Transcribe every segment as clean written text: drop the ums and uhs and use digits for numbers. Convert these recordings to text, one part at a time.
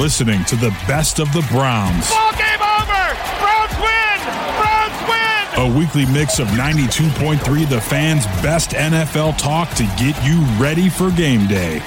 listening to the best of the Browns. Ball game over! Browns win! Browns win! A weekly mix of 92.3 The Fan's best NFL talk to get you ready for game day.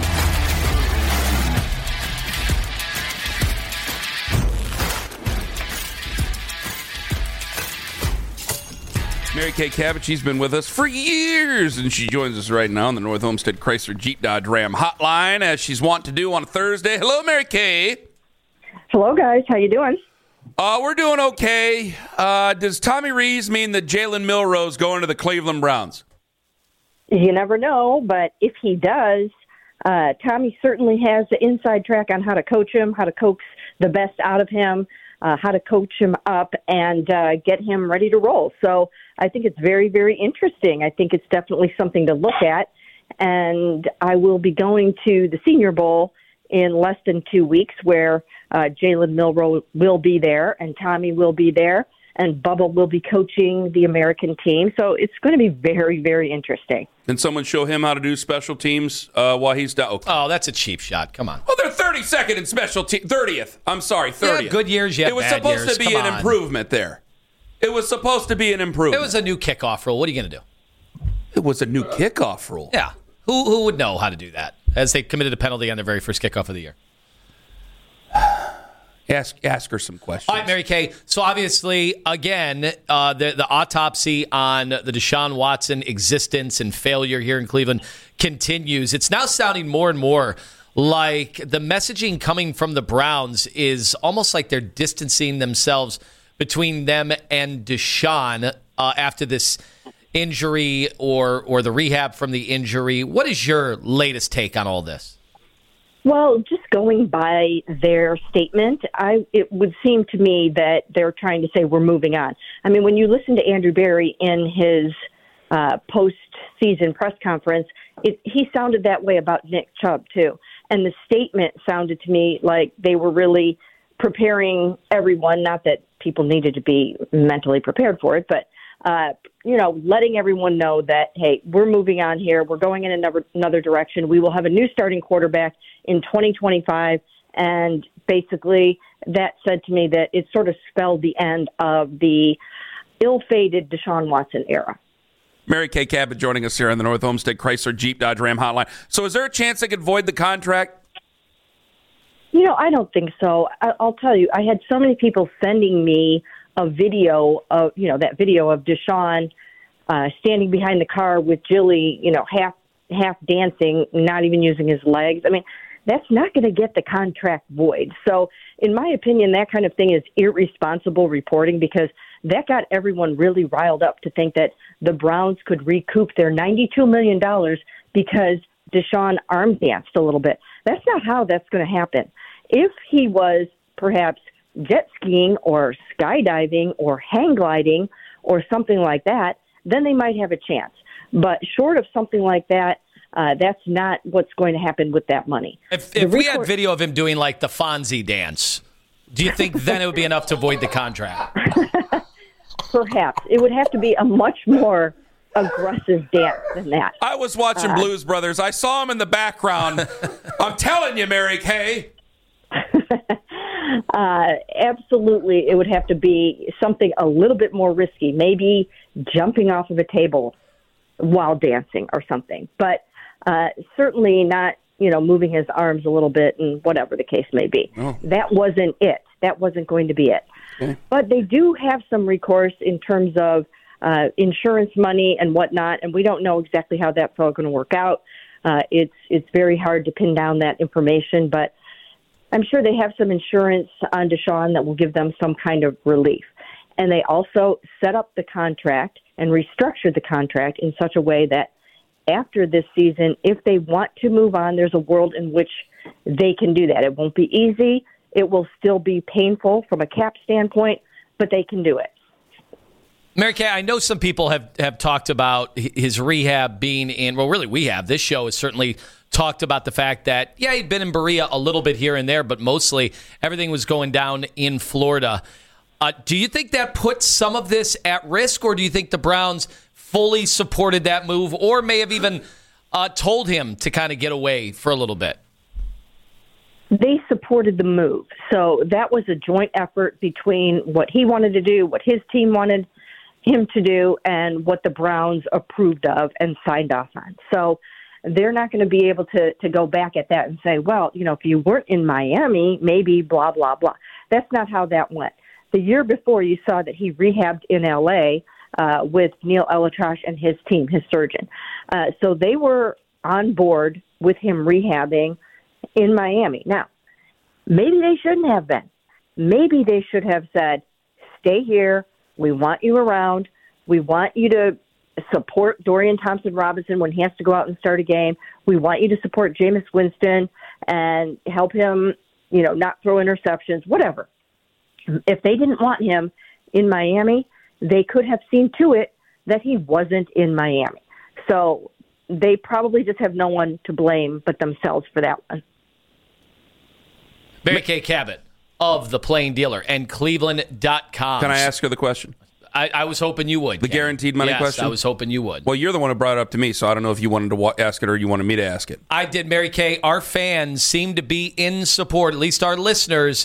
Mary Kay Cabot, she's been with us for years, and she joins us right now on the North Homestead Chrysler Jeep Dodge Ram hotline, as she's wont to do on a Thursday. Hello, Mary Kay. Hello, guys. How you doing? We're doing okay. Does Tommy Rees mean that Jalen Milroe's going to the Cleveland Browns? You never know, but if he does, Tommy certainly has the inside track on how to coach him, how to coax the best out of him, how to coach him up and get him ready to roll. So I think it's very, very interesting. I think it's definitely something to look at. And I will be going to the Senior Bowl in less than 2 weeks, where Jalen Milroe will be there and Tommy will be there and Bubba will be coaching the American team. So it's going to be very, very interesting. Can someone show him how to do special teams while he's down? Okay. Oh, that's a cheap shot. Come on. Well, they're 32nd in special team. 30th. I'm sorry, 30th. Yeah, good years, yeah, it was bad supposed years. to be Come an on. improvement there. It was supposed to be an improvement. It was a new kickoff rule. What are you going to do? It was a new kickoff rule. Yeah. Who would know how to do that, as they committed a penalty on their very first kickoff of the year? Ask her some questions. All right, Mary Kay. So obviously, again, the autopsy on the Deshaun Watson existence and failure here in Cleveland continues. It's now sounding more and more like the messaging coming from the Browns is almost like they're distancing themselves between them and Deshaun after this injury or the rehab from the injury. What is your latest take on all this? Well, just going by their statement, it would seem to me that they're trying to say we're moving on. I mean, when you listen to Andrew Berry in his post-season press conference, he sounded that way about Nick Chubb, too. And the statement sounded to me like they were really preparing everyone, not that people needed to be mentally prepared for it, but letting everyone know that, hey, we're moving on here. We're going in another direction. We will have a new starting quarterback in 2025. And basically that said to me that it sort of spelled the end of the ill-fated Deshaun Watson era. Mary Kay Cabot joining us here on the North Homestead Chrysler Jeep Dodge Ram hotline. So is there a chance they could void the contract? I don't think so. I'll tell you, I had so many people sending me a video of, that video of Deshaun standing behind the car with Jilly, half dancing, not even using his legs. I mean, that's not going to get the contract void. So in my opinion, that kind of thing is irresponsible reporting, because that got everyone really riled up to think that the Browns could recoup their $92 million because Deshaun arm danced a little bit. That's not how that's going to happen. If he was perhaps jet skiing or skydiving or hang gliding or something like that, then they might have a chance. But short of something like that, that's not what's going to happen with that money. If we had video of him doing like the Fonzie dance, do you think then it would be enough to void the contract? Perhaps. It would have to be a much more aggressive dance than that. I was watching Blues Brothers. I saw him in the background. I'm telling you, Mary Kay. Absolutely, it would have to be something a little bit more risky, maybe jumping off of a table while dancing or something. But certainly not, moving his arms a little bit and whatever the case may be. Oh. That wasn't it. That wasn't going to be it. Okay. But they do have some recourse in terms of insurance money and whatnot, and we don't know exactly how that's all going to work out. It's very hard to pin down that information, but I'm sure they have some insurance on Deshaun that will give them some kind of relief. And they also set up the contract and restructured the contract in such a way that after this season, if they want to move on, there's a world in which they can do that. It won't be easy. It will still be painful from a cap standpoint, but they can do it. Mary Kay, I know some people have talked about his rehab being in, well, really we have. This show has certainly talked about the fact that, yeah, he'd been in Berea a little bit here and there, but mostly everything was going down in Florida. Do you think that puts some of this at risk, or do you think the Browns fully supported that move, or may have even told him to kind of get away for a little bit? they supported the move. So that was a joint effort between what he wanted to do, what his team wanted him to do, and what the Browns approved of and signed off on. So they're not going to be able to go back at that and say, well, if you weren't in Miami, maybe blah, blah, blah. That's not how that went. The year before, you saw that he rehabbed in L.A. With Neil ElAttrache and his team, his surgeon. So they were on board with him rehabbing in Miami. Now, maybe they shouldn't have been. Maybe they should have said, stay here. We want you around. We want you to support Dorian Thompson-Robinson when he has to go out and start a game. We want you to support Jameis Winston and help him, not throw interceptions, whatever. If they didn't want him in Miami, they could have seen to it that he wasn't in Miami. So they probably just have no one to blame but themselves for that one. Mary Kay Cabot of The Plain Dealer and Cleveland.com. Can I ask her the question? I was hoping you would. The guaranteed money question? Yes, I was hoping you would. Well, you're the one who brought it up to me, so I don't know if you wanted to ask it or you wanted me to ask it. I did, Mary Kay. Our fans seem to be in support, at least our listeners.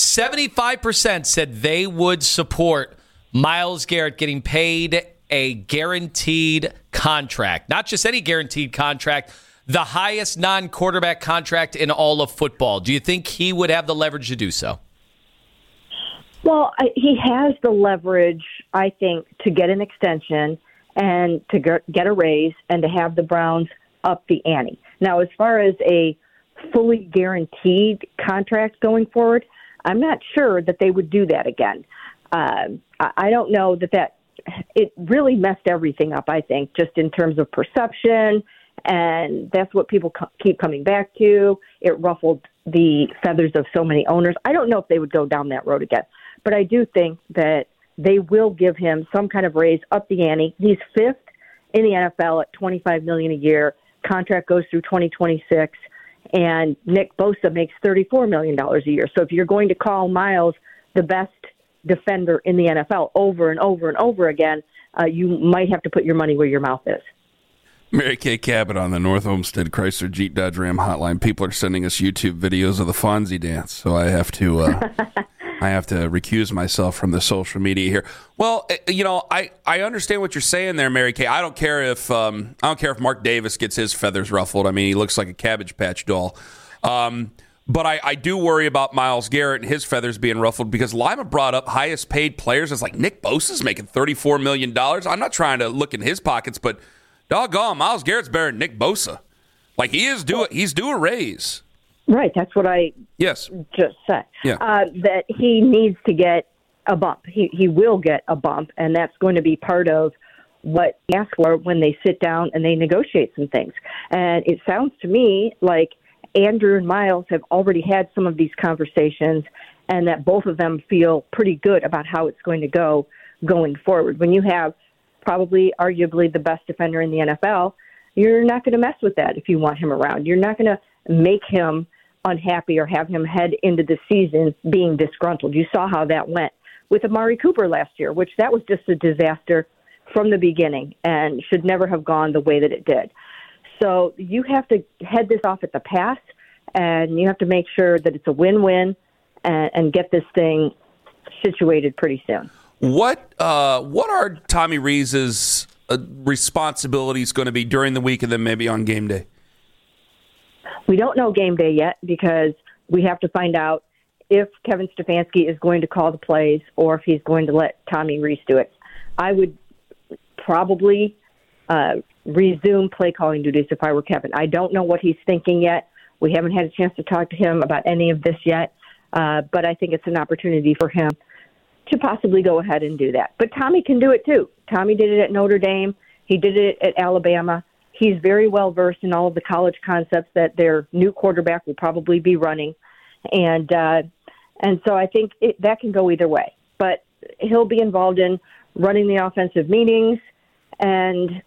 75% said they would support Myles Garrett getting paid a guaranteed contract. Not just any guaranteed contract, the highest non-quarterback contract in all of football. Do you think he would have the leverage to do so? Well, he has the leverage, I think, to get an extension and to get a raise and to have the Browns up the ante. Now, as far as a fully guaranteed contract going forward, I'm not sure that they would do that again. I don't know that it really messed everything up, I think, just in terms of perception, and that's what people keep coming back to. It ruffled the feathers of so many owners. I don't know if they would go down that road again, but I do think that they will give him some kind of raise, up the ante. He's fifth in the NFL at $25 million a year. Contract goes through 2026, and Nick Bosa makes $34 million a year. So if you're going to call Myles the best defender in the NFL over and over and over again, you might have to put your money where your mouth is. Mary Kay Cabot on the North Homestead Chrysler Jeep Dodge Ram hotline. People are sending us YouTube videos of the Fonzie dance, so I have to recuse myself from the social media here. Well, I understand what you're saying there, Mary Kay. I don't care if Mark Davis gets his feathers ruffled. I mean, he looks like a Cabbage Patch doll. But I do worry about Myles Garrett and his feathers being ruffled because Lima brought up highest paid players. It's like Nick Bosa's making $34 million. I'm not trying to look in his pockets, but doggone, Myles Garrett's better than Nick Bosa. Like he's due a raise. Right, that's what I just said. Yeah. That he needs to get a bump. He will get a bump, and that's going to be part of what they ask for when they sit down and they negotiate some things. And it sounds to me like Andrew and Myles have already had some of these conversations and that both of them feel pretty good about how it's going to go going forward. When you have probably arguably the best defender in the NFL, you're not going to mess with that if you want him around. You're not going to make him unhappy or have him head into the season being disgruntled. You saw how that went with Amari Cooper last year, which that was just a disaster from the beginning and should never have gone the way that it did. So you have to head this off at the pass, and you have to make sure that it's a win-win and get this thing situated pretty soon. What are Tommy Rees's responsibilities going to be during the week and then maybe on game day? We don't know game day yet because we have to find out if Kevin Stefanski is going to call the plays or if he's going to let Tommy Rees do it. I would probably resume play calling duties if I were Kevin. I don't know what he's thinking yet. We haven't had a chance to talk to him about any of this yet, but I think it's an opportunity for him to possibly go ahead and do that. But Tommy can do it too. Tommy did it at Notre Dame. He did it at Alabama. He's very well versed in all of the college concepts that their new quarterback will probably be running, and so I think that can go either way. But he'll be involved in running the offensive meetings, and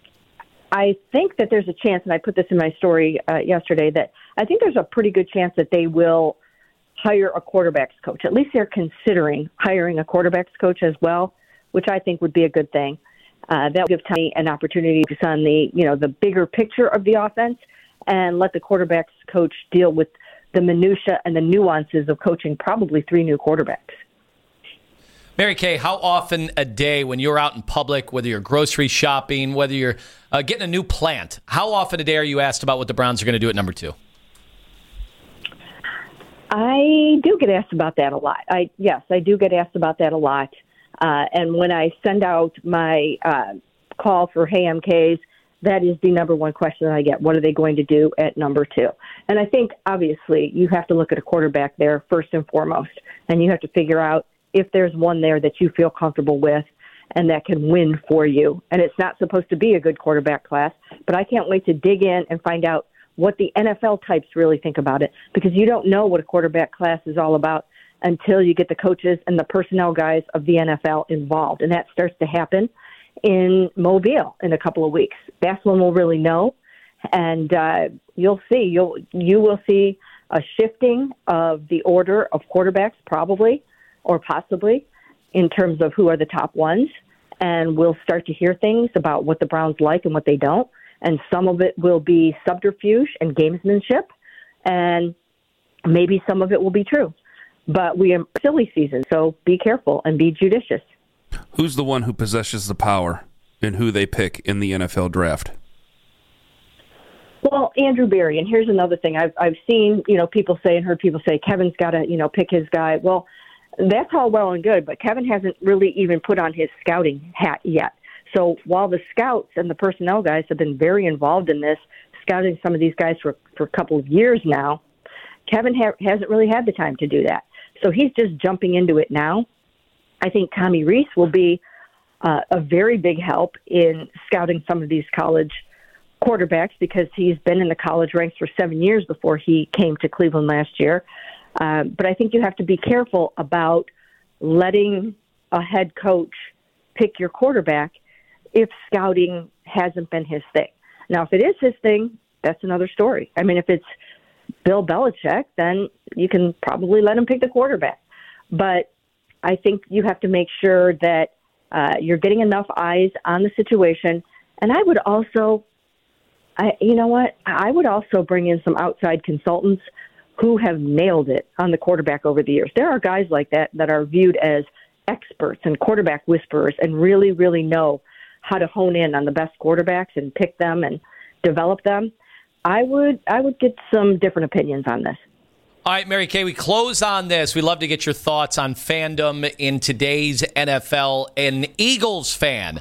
I think that there's a chance, and I put this in my story yesterday, that I think there's a pretty good chance that they will hire a quarterback's coach. At least they're considering hiring a quarterback's coach as well, which I think would be a good thing. That will give Tommy an opportunity to focus on the bigger picture of the offense and let the quarterback's coach deal with the minutia and the nuances of coaching probably 3 new quarterbacks. Mary Kay, how often a day when you're out in public, whether you're grocery shopping, whether you're getting a new plant, how often a day are you asked about what the Browns are going to do at number 2? I do get asked about that a lot. Yes, I do get asked about that a lot. And when I send out my call for Hey MKs, that is the number one question that I get. What are they going to do at number 2? And I think, obviously, you have to look at a quarterback there first and foremost, and you have to figure out if there's one there that you feel comfortable with and that can win for you. And it's not supposed to be a good quarterback class, but I can't wait to dig in and find out what the NFL types really think about it, because you don't know what a quarterback class is all about until you get the coaches and the personnel guys of the NFL involved. And that starts to happen in Mobile in a couple of weeks. That's when we'll really know. And you'll see, you will see a shifting of the order of quarterbacks probably, or possibly, in terms of who are the top ones. And we'll start to hear things about what the Browns like and what they don't. And some of it will be subterfuge and gamesmanship. And maybe some of it will be true. But we are silly season, so be careful and be judicious. Who's the one who possesses the power in who they pick in the NFL draft? Well, Andrew Berry. And here's another thing. I've seen, people say and heard people say, Kevin's got to, pick his guy. Well, that's all well and good, but Kevin hasn't really even put on his scouting hat yet. So while the scouts and the personnel guys have been very involved in this, scouting some of these guys for a couple of years now, Kevin hasn't really had the time to do that. So he's just jumping into it now. I think Tommy Rees will be a very big help in scouting some of these college quarterbacks because he's been in the college ranks for 7 years before he came to Cleveland last year. But I think you have to be careful about letting a head coach pick your quarterback if scouting hasn't been his thing. Now, if it is his thing, that's another story. I mean, if it's Bill Belichick, then you can probably let him pick the quarterback. But I think you have to make sure that you're getting enough eyes on the situation. And I would also, I would also bring in some outside consultants who have nailed it on the quarterback over the years. There are guys like that are viewed as experts and quarterback whisperers and really, really know how to hone in on the best quarterbacks and pick them and develop them. I would get some different opinions on this. All right, Mary Kay, we close on this. We'd love to get your thoughts on fandom in today's NFL. An Eagles fan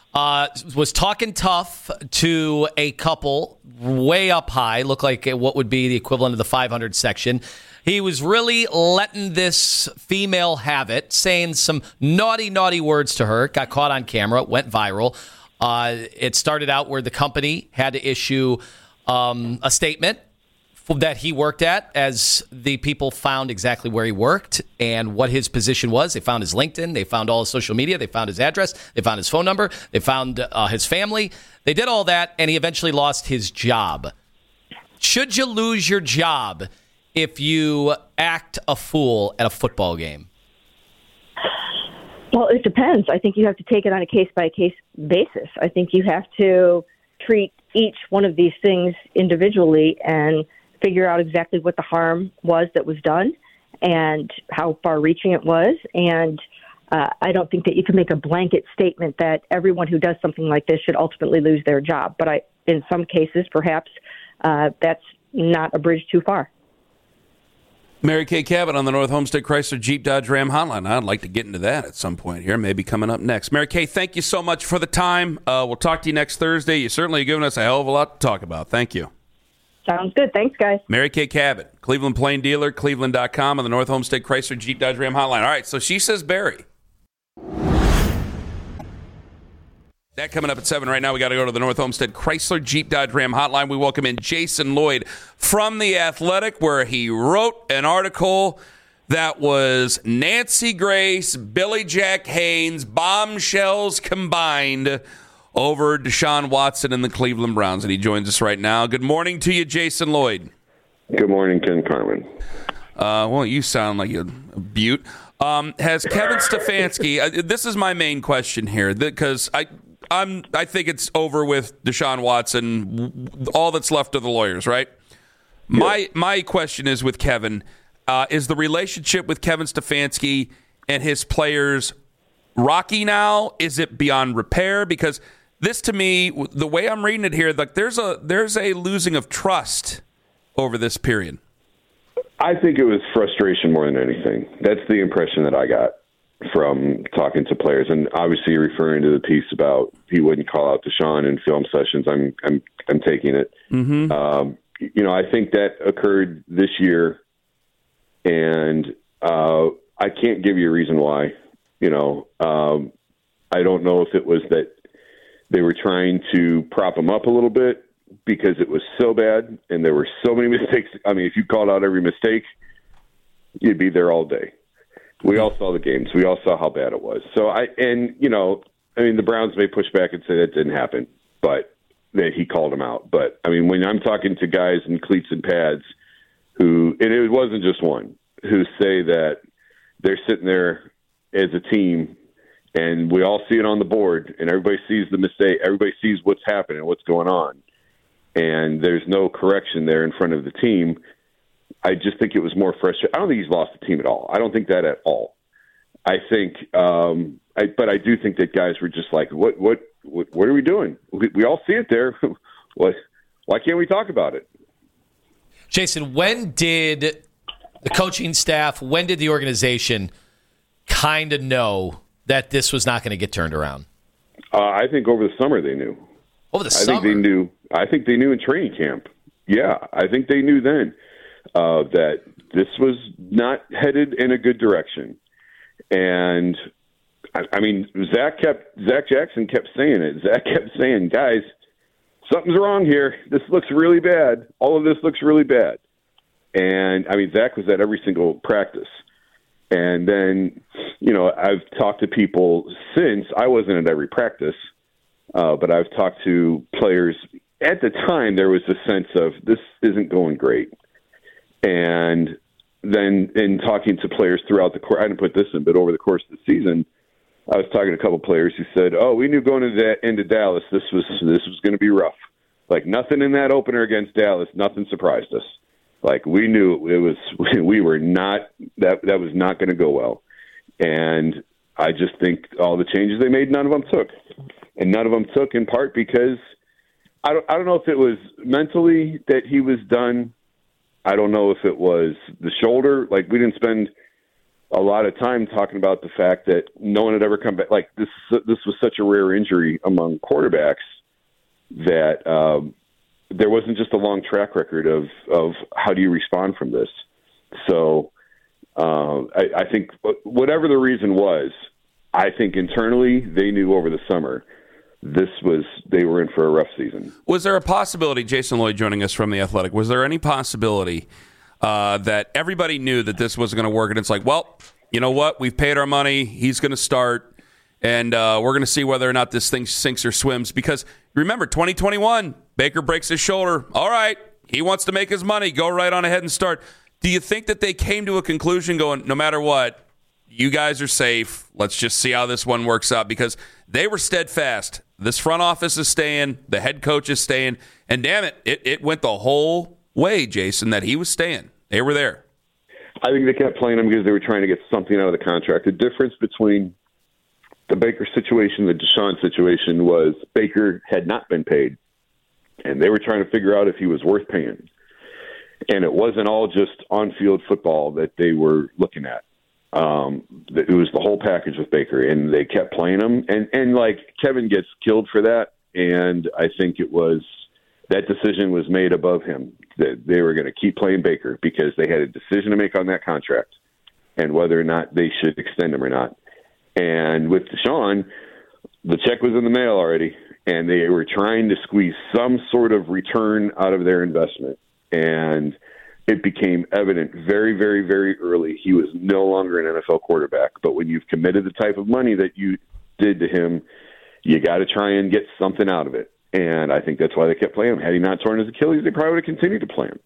was talking tough to a couple way up high, looked like what would be the equivalent of the 500 section. He was really letting this female have it, saying some naughty, naughty words to her. Got caught on camera, went viral. It started out where the company had to issue a statement that he worked at, as the people found exactly where he worked and what his position was. They found his LinkedIn. They found all his social media. They found his address. They found his phone number. They found his family. They did all that, and he eventually lost his job. Should you lose your job if you act a fool at a football game? Well, it depends. I think you have to take it on a case-by-case basis. I think you have to treat each one of these things individually and figure out exactly what the harm was that was done and how far-reaching it was. And I don't think that you can make a blanket statement that everyone who does something like this should ultimately lose their job. But in some cases, perhaps that's not a bridge too far. Mary Kay Cabot on the North Homestead Chrysler Jeep Dodge Ram hotline. I'd like to get into that at some point here, maybe coming up next. Mary Kay, thank you so much for the time. We'll talk to you next Thursday. You certainly have given us a hell of a lot to talk about. Thank you. Sounds good. Thanks, guys. Mary Kay Cabot, Cleveland Plain Dealer, Cleveland.com on the North Homestead Chrysler Jeep Dodge Ram hotline. All right, so she says Barry. That coming up at 7 right now. We got to go to the North Homestead Chrysler Jeep Dodge Ram hotline. We welcome in Jason Lloyd from The Athletic, where he wrote an article that was Nancy Grace, Billy Jack Haynes, bombshells combined over Deshaun Watson and the Cleveland Browns. And he joins us right now. Good morning to you, Jason Lloyd. Good morning, Ken Carmen. Well, you sound like a beaut. Has Kevin Stefanski, this is my main question here, because I think it's over with Deshaun Watson. All that's left are the lawyers, right? My question is with Kevin. Is the relationship with Kevin Stefanski and his players rocky now? Is it beyond repair? Because this, to me, the way I'm reading it here, like there's a losing of trust over this period. I think it was frustration more than anything. That's the impression that I got from talking to players, and obviously referring to the piece about he wouldn't call out Deshaun in film sessions. I'm taking it. Mm-hmm. I think that occurred this year, and I can't give you a reason why. I don't know if it was that they were trying to prop him up a little bit because it was so bad and there were so many mistakes. I mean, if you called out every mistake, you'd be there all day. We all saw the games. We all saw how bad it was. So the Browns may push back and say that didn't happen, but that he called him out. But I mean, when I'm talking to guys in cleats and pads and it wasn't just one, who say that they're sitting there as a team and we all see it on the board and everybody sees the mistake. Everybody sees what's happening, what's going on. And there's no correction there in front of the team. I just think it was more frustrating. I don't think he's lost the team at all. I don't think that at all. I think, but I do think that guys were just like, what are we doing? We all see it there. Why can't we talk about it? Jason, when did the coaching staff, when did the organization kind of know that this was not going to get turned around? I think over the summer they knew. Over the summer? I think they knew in training camp. Yeah, I think they knew then that this was not headed in a good direction. And, I mean, Zach Jackson kept saying it. Zach kept saying, guys, something's wrong here. This looks really bad. All of this looks really bad. And, I mean, Zach was at every single practice. And then, I've talked to people since. I wasn't at every practice, but I've talked to players. At the time, there was a sense of this isn't going great. And then in talking to players throughout the course, I didn't put this in, but over the course of the season, I was talking to a couple of players who said, we knew going into Dallas this was going to be rough. Like nothing in that opener against Dallas, nothing surprised us. Like we knew it was, we were not, that was not going to go well. And I just think all the changes they made, none of them took. And none of them took in part because I don't know if it was mentally that he was done. I don't know if it was the shoulder. Like we didn't spend a lot of time talking about the fact that no one had ever come back. Like this was such a rare injury among quarterbacks that there wasn't just a long track record of how do you respond from this. So I think whatever the reason was, I think internally they knew over the summer they were in for a rough season. Was there a possibility, Jason Lloyd joining us from The Athletic, was there any possibility that everybody knew that this wasn't going to work and it's like, well, you know what, we've paid our money, he's going to start, and we're going to see whether or not this thing sinks or swims? Because remember, 2021, Baker breaks his shoulder. All right, he wants to make his money, go right on ahead and start. Do you think that they came to a conclusion going, no matter what, you guys are safe, let's just see how this one works out? Because they were steadfast. This front office is staying. The head coach is staying. And damn it, it went the whole way, Jason, that he was staying. They were there. I think they kept playing him because they were trying to get something out of the contract. The difference between the Baker situation and the Deshaun situation was Baker had not been paid, and they were trying to figure out if he was worth paying. And it wasn't all just on-field football that they were looking at. It was the whole package with Baker, and they kept playing him. And like Kevin gets killed for that, and I think that decision was made above him, that they were going to keep playing Baker because they had a decision to make on that contract and whether or not they should extend him or not. And with Deshaun, the check was in the mail already, and they were trying to squeeze some sort of return out of their investment. And it became evident very, very, very early he was no longer an NFL quarterback. But when you've committed the type of money that you did to him, you got to try and get something out of it. And I think that's why they kept playing him. Had he not torn his Achilles, they probably would have continued to play him.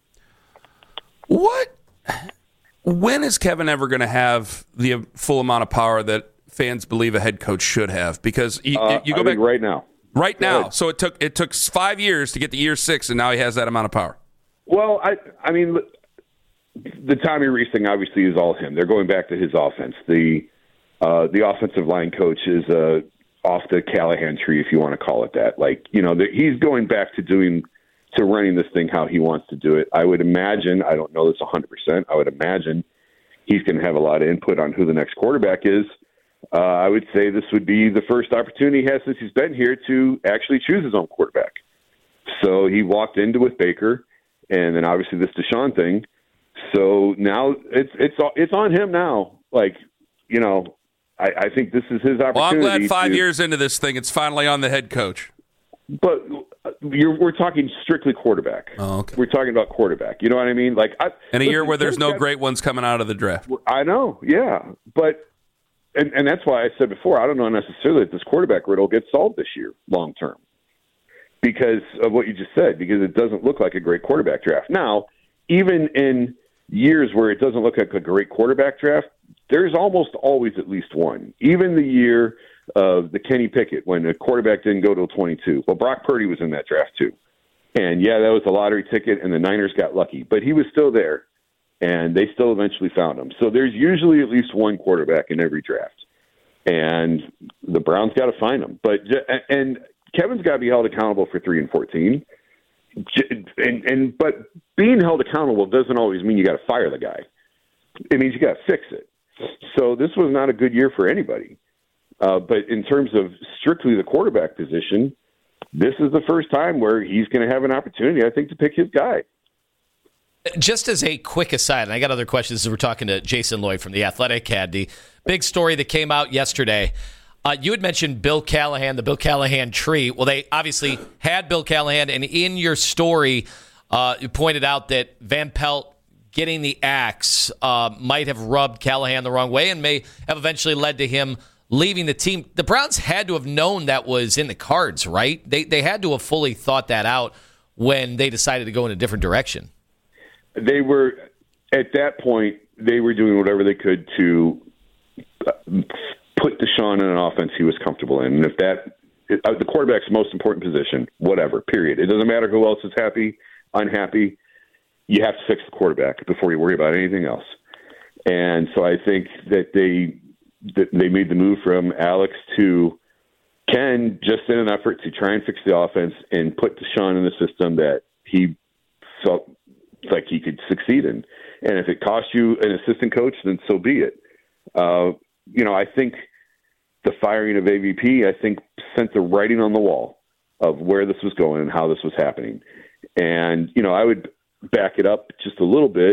When is Kevin ever going to have the full amount of power that fans believe a head coach should have? Because you go back right now. Right now. So it took 5 years to get to year 6, and now he has that amount of power. Well, I mean, the Tommy Rees thing obviously is all him. They're going back to his offense. The offensive line coach is off the Callahan tree, if you want to call it that. Like, he's going back to running this thing how he wants to do it. I would imagine, I don't know this 100%, I would imagine he's going to have a lot of input on who the next quarterback is. I would say this would be the first opportunity he has since he's been here to actually choose his own quarterback. So he walked into with Baker, and then obviously this Deshaun thing. So now it's on him now. Like, I think this is his opportunity. Well, I'm glad 5 years into this thing, it's finally on the head coach. But we're talking strictly quarterback. Oh, okay. We're talking about quarterback. You know what I mean? Like, in a year where there's no great ones coming out of the draft. I know, yeah. But and that's why I said before, I don't know necessarily that this quarterback riddle gets solved this year, long term, because of what you just said. Because it doesn't look like a great quarterback draft. Now, even in years where it doesn't look like a great quarterback draft, there's almost always at least one. Even the year of the Kenny Pickett, when the quarterback didn't go till 22. Well, Brock Purdy was in that draft too. And yeah, that was a lottery ticket, and the Niners got lucky. But he was still there, and they still eventually found him. So there's usually at least one quarterback in every draft. And the Browns got to find him. And Kevin's got to be held accountable for 3-14. But being held accountable doesn't always mean you got to fire the guy. It means you got to fix it. So this was not a good year for anybody. But in terms of strictly the quarterback position, this is the first time where he's going to have an opportunity, I think, to pick his guy. Just as a quick aside, and I got other questions as we're talking to Jason Lloyd from The Athletic, had the big story that came out yesterday. You had mentioned Bill Callahan, the Bill Callahan tree. Well, they obviously had Bill Callahan, and in your story, you pointed out that Van Pelt getting the axe might have rubbed Callahan the wrong way and may have eventually led to him leaving the team. The Browns had to have known that was in the cards, right? They had to have fully thought that out when they decided to go in a different direction. They were, at that point, they were doing whatever they could to put Deshaun in an offense he was comfortable in. And if the quarterback's the most important position, whatever, period. It doesn't matter who else is happy, unhappy. You have to fix the quarterback before you worry about anything else. And so I think that they made the move from Alex to Ken just in an effort to try and fix the offense and put Deshaun in the system that he felt like he could succeed in. And if it costs you an assistant coach, then so be it. I think the firing of AVP, I think, sent the writing on the wall of where this was going and how this was happening. And, I would back it up just a little bit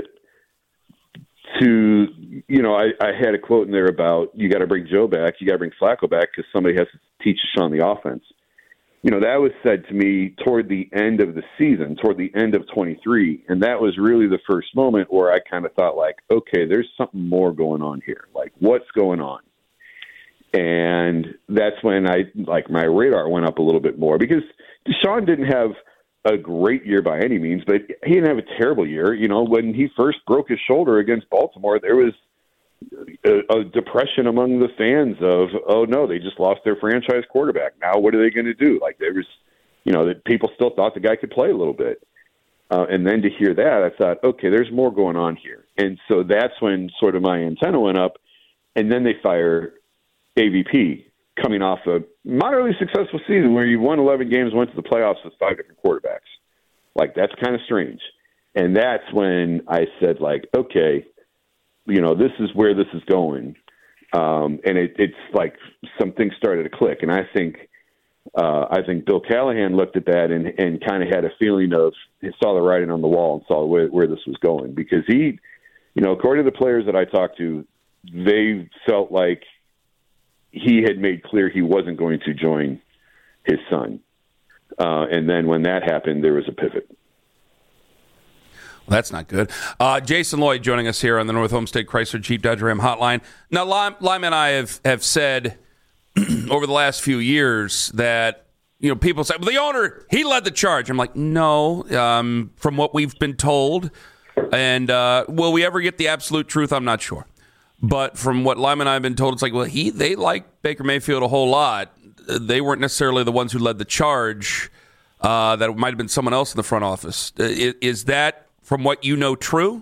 to, I had a quote in there about you got to bring Joe back, you got to bring Flacco back because somebody has to teach Deshaun the offense. That was said to me toward the end of the season, toward the end of 23, and that was really the first moment where I kind of thought, like, okay, there's something more going on here. Like, what's going on? And that's when my radar went up a little bit more because Deshaun didn't have a great year by any means, but he didn't have a terrible year. When he first broke his shoulder against Baltimore, there was a depression among the fans of, oh no, they just lost their franchise quarterback. Now what are they going to do? Like there was, that people still thought the guy could play a little bit. And then to hear that, I thought, okay, there's more going on here. And so that's when sort of my antenna went up. And then they fire AVP coming off a moderately successful season where you won 11 games, went to the playoffs with 5 different quarterbacks. Like that's kind of strange. And that's when I said, like, okay, this is where this is going. And it's like some things started to click. And I think Bill Callahan looked at that and kind of had a feeling of, he saw the writing on the wall and saw where this was going because he, according to the players that I talked to, they felt like he had made clear he wasn't going to join his son. And then when that happened, there was a pivot. Well, that's not good. Jason Lloyd joining us here on the North Homestead Chrysler Jeep Dodge Ram hotline. Now, Lyman and I have said over the last few years that, people say, well, the owner, he led the charge. I'm like, no, from what we've been told. And will we ever get the absolute truth? I'm not sure. But from what Lyman and I have been told, it's like, well, they like Baker Mayfield a whole lot. They weren't necessarily the ones who led the charge. That might have been someone else in the front office. Is that from what you know, true?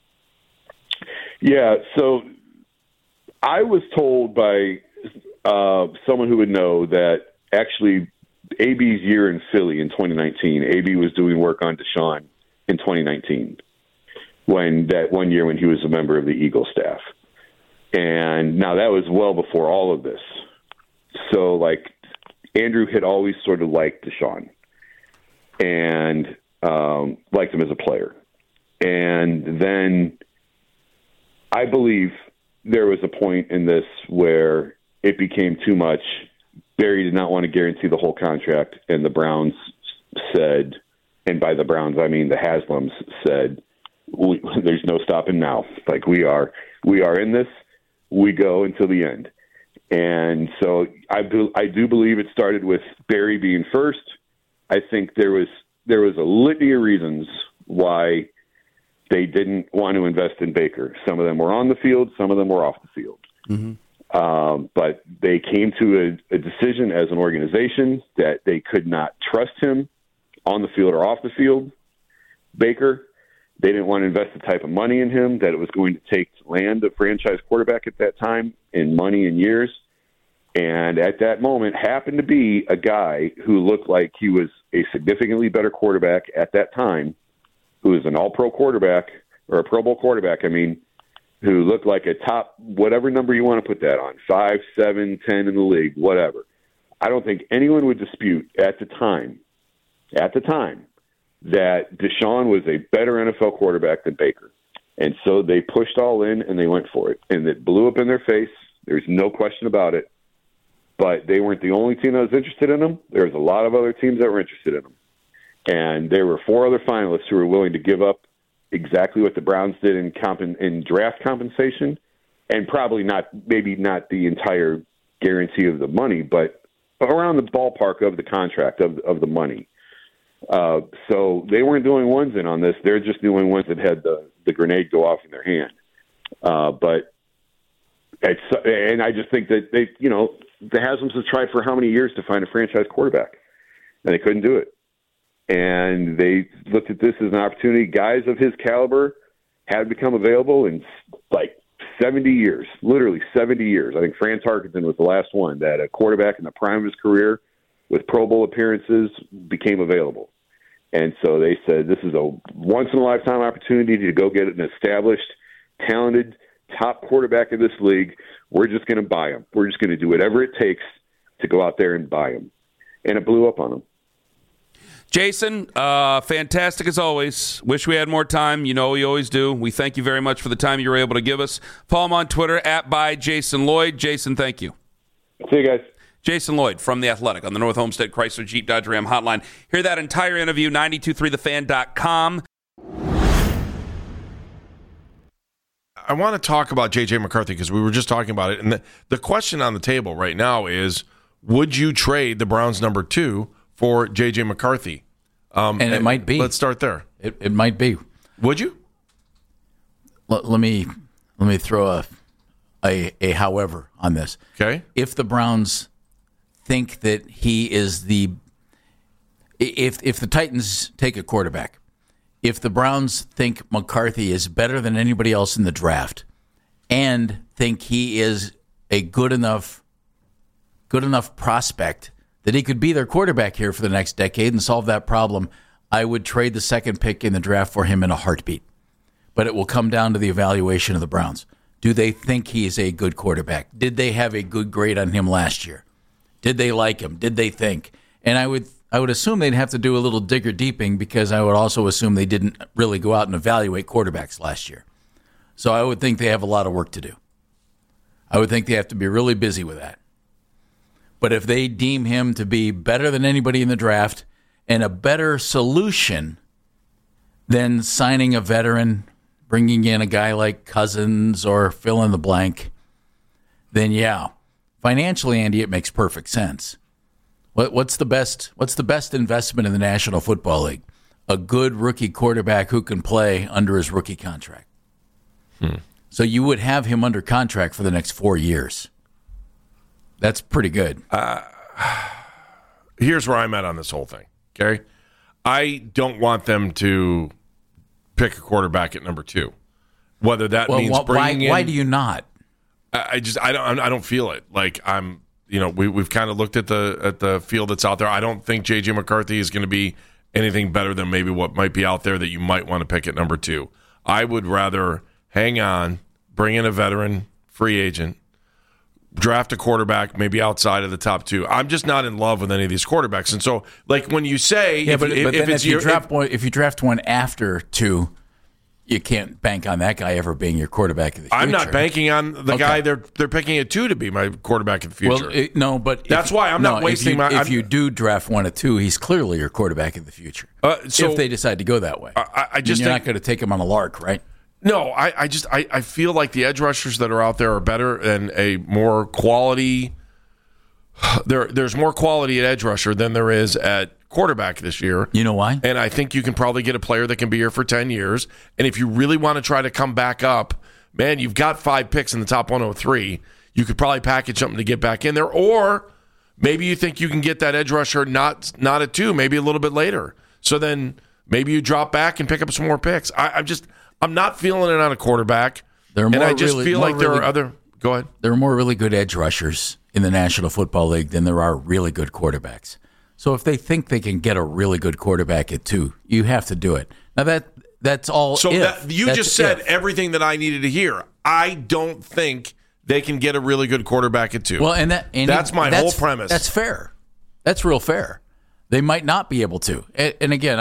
Yeah, so I was told by someone who would know that actually AB's year in Philly in 2019, AB was doing work on Deshaun in 2019, when that 1 year when he was a member of the Eagles staff. And now that was well before all of this. So, like, Andrew had always sort of liked Deshaun and liked him as a player. And then I believe there was a point in this where it became too much. Barry did not want to guarantee the whole contract, and the Browns said, and by the Browns I mean the Haslams said, there's no stopping now. Like, we are in this. We go until the end. And so I do believe it started with Barry being first. I think there was a litany of reasons why they didn't want to invest in Baker. Some of them were on the field, some of them were off the field. Mm-hmm. But they came to a decision as an organization that they could not trust him on the field or off the field, Baker. They didn't want to invest the type of money in him that it was going to take to land a franchise quarterback at that time in money and years. And at that moment happened to be a guy who looked like he was a significantly better quarterback at that time, who was an all-pro quarterback, or a Pro Bowl quarterback, who looked like a top, whatever number you want to put that on, 5, 7, 10 in the league, whatever. I don't think anyone would dispute at the time, that Deshaun was a better NFL quarterback than Baker. And so they pushed all in and they went for it. And it blew up in their face. There's no question about it. But they weren't the only team that was interested in him. There was a lot of other teams that were interested in him. And there were 4 other finalists who were willing to give up exactly what the Browns did in draft compensation, and probably maybe not the entire guarantee of the money, but around the ballpark of the contract of the money. So they weren't doing ones in on this. They're just doing ones that had the grenade go off in their hand. And I just think that the Haslams have tried for how many years to find a franchise quarterback, and they couldn't do it. And they looked at this as an opportunity. Guys of his caliber had become available in like 70 years, literally 70 years. I think Franz Harkington was the last one that a quarterback in the prime of his career with Pro Bowl appearances became available. And so they said, this is a once-in-a-lifetime opportunity to go get an established, talented, top quarterback in this league. We're just going to buy him. We're just going to do whatever it takes to go out there and buy him. And it blew up on him. Jason, fantastic as always. Wish we had more time. You know we always do. We thank you very much for the time you were able to give us. Follow him on Twitter, @ByJasonLloyd. Jason, thank you. See you guys. Jason Lloyd from The Athletic on the North Homestead Chrysler Jeep Dodge Ram hotline. Hear that entire interview, 923thefan.com. I want to talk about J.J. McCarthy because we were just talking about it. And the question on the table right now is, would you trade the Browns number 2 for J.J. McCarthy? And it might be. Let's start there. It might be. Would you? Let me throw a however on this. Okay. If the Browns think that he is if the Titans take a quarterback, if the Browns think McCarthy is better than anybody else in the draft, and think he is a good enough prospect that he could be their quarterback here for the next decade and solve that problem, I would trade the second pick in the draft for him in a heartbeat. But it will come down to the evaluation of the Browns. Do they think he is a good quarterback? Did they have a good grade on him last year? Did they like him? Did they think? And I would assume they'd have to do a little digger deeping, because I would also assume they didn't really go out and evaluate quarterbacks last year. So I would think they have a lot of work to do. I would think they have to be really busy with that. But if they deem him to be better than anybody in the draft and a better solution than signing a veteran, bringing in a guy like Cousins or fill in the blank, then yeah, financially, Andy, it makes perfect sense. What's the best investment in the National Football League? A good rookie quarterback who can play under his rookie contract. So you would have him under contract for the next 4 years. That's pretty good. Here's where I'm at on this whole thing, okay? I don't want them to pick a quarterback at number 2. Whether that means bringing in. Why do you not? I don't feel it. Like we've kind of looked at the field that's out there. I don't think J.J. McCarthy is going to be anything better than maybe what might be out there that you might want to pick at number 2. I would rather hang on, bring in a veteran free agent, draft a quarterback maybe outside of the top 2. I'm just not in love with any of these quarterbacks. And so, like when you say, if you draft one after 2, you can't bank on that guy ever being your quarterback of the future. I'm not banking on the guy they're picking at 2 to be my quarterback of the future. Well, but that's why I'm not wasting my. If you do draft one at 2, he's clearly your quarterback of the future. So if they decide to go that way, I just you're not going to take him on a lark, right? No, I feel like the edge rushers that are out there are better and a more quality. There's more quality at edge rusher than there is at quarterback this year. You know why? And I think you can probably get a player that can be here for 10 years. And if you really want to try to come back up, man, you've got 5 picks in the top 103. You could probably package something to get back in there. Or maybe you think you can get that edge rusher not at 2, maybe a little bit later. So then maybe you drop back and pick up some more picks. I'm not feeling it on a quarterback. There are other. Go ahead. There are more really good edge rushers in the National Football League than there are really good quarterbacks. So if they think they can get a really good quarterback at 2, you have to do it. Now that's all. So you just said everything that I needed to hear. I don't think they can get a really good quarterback at 2. Well, that's my whole premise. That's fair. That's real fair. They might not be able to. And again,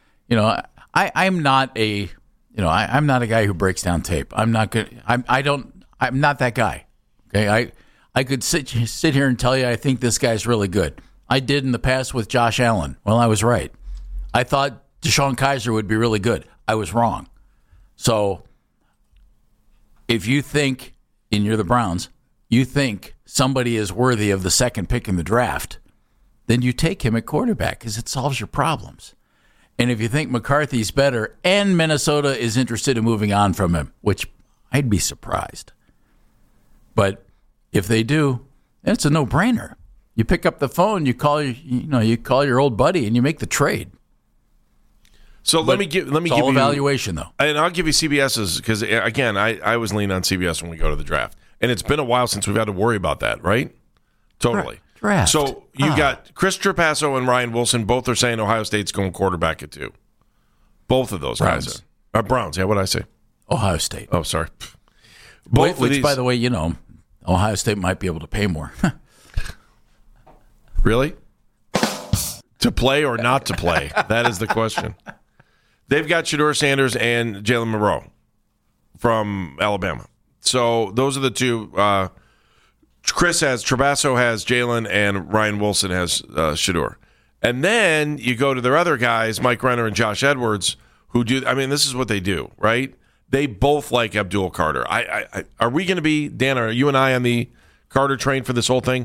I'm not a. I'm not a guy who breaks down tape. I'm not good. I'm not that guy. Okay, I could sit here and tell you I think this guy's really good. I did in the past with Josh Allen. Well, I was right. I thought DeShone Kizer would be really good. I was wrong. So if you think, and you're the Browns, you think somebody is worthy of the second pick in the draft, then you take him at quarterback because it solves your problems. And if you think McCarthy's better and Minnesota is interested in moving on from him, which I'd be surprised. But if they do, then it's a no-brainer. You pick up the phone, you call your old buddy, and you make the trade. So let me give you evaluation though, and I'll give you CBS's because again, I always lean on CBS when we go to the draft, and it's been a while since we've had to worry about that, right? Totally. Draft. So you got Chris Trapasso and Ryan Wilson. Both are saying Ohio State's going quarterback at 2. Both of those guys are Browns. Yeah, what did I say? Ohio State. Oh, sorry. Which, by the way, Ohio State might be able to pay more. Really? To play or not to play? That is the question. They've got Shedeur Sanders and Jalen Monroe from Alabama. So those are the 2. Trapasso has Jalen, and Ryan Wilson has Shedeur. And then you go to their other guys, Mike Renner and Josh Edwards, who do. I mean, this is what they do, right? They both like Abdul Carter. Are we going to be, Dan? Are you and I on the Carter train for this whole thing?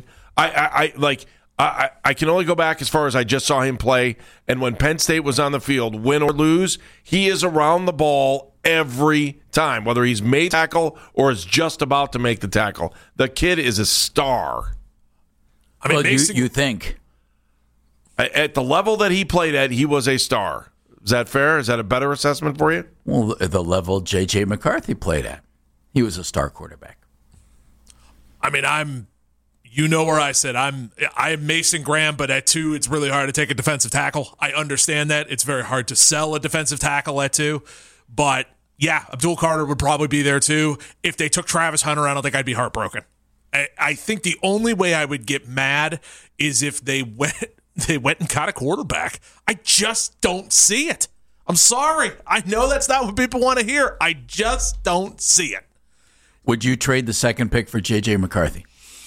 I can only go back as far as I just saw him play. And when Penn State was on the field, win or lose, he is around the ball every time, whether he's made tackle or is just about to make the tackle. The kid is a star. I mean, you think. At the level that he played at, he was a star. Is that fair? Is that a better assessment for you? Well, at the level J.J. McCarthy played at, he was a star quarterback. I mean, you know where I said I'm Mason Graham, but at 2, it's really hard to take a defensive tackle. I understand that. It's very hard to sell a defensive tackle at 2. But, yeah, Abdul Carter would probably be there, too. If they took Travis Hunter, I don't think I'd be heartbroken. I think the only way I would get mad is if they went and got a quarterback. I just don't see it. I'm sorry. I know that's not what people want to hear. I just don't see it. Would you trade the second pick for J.J. McCarthy?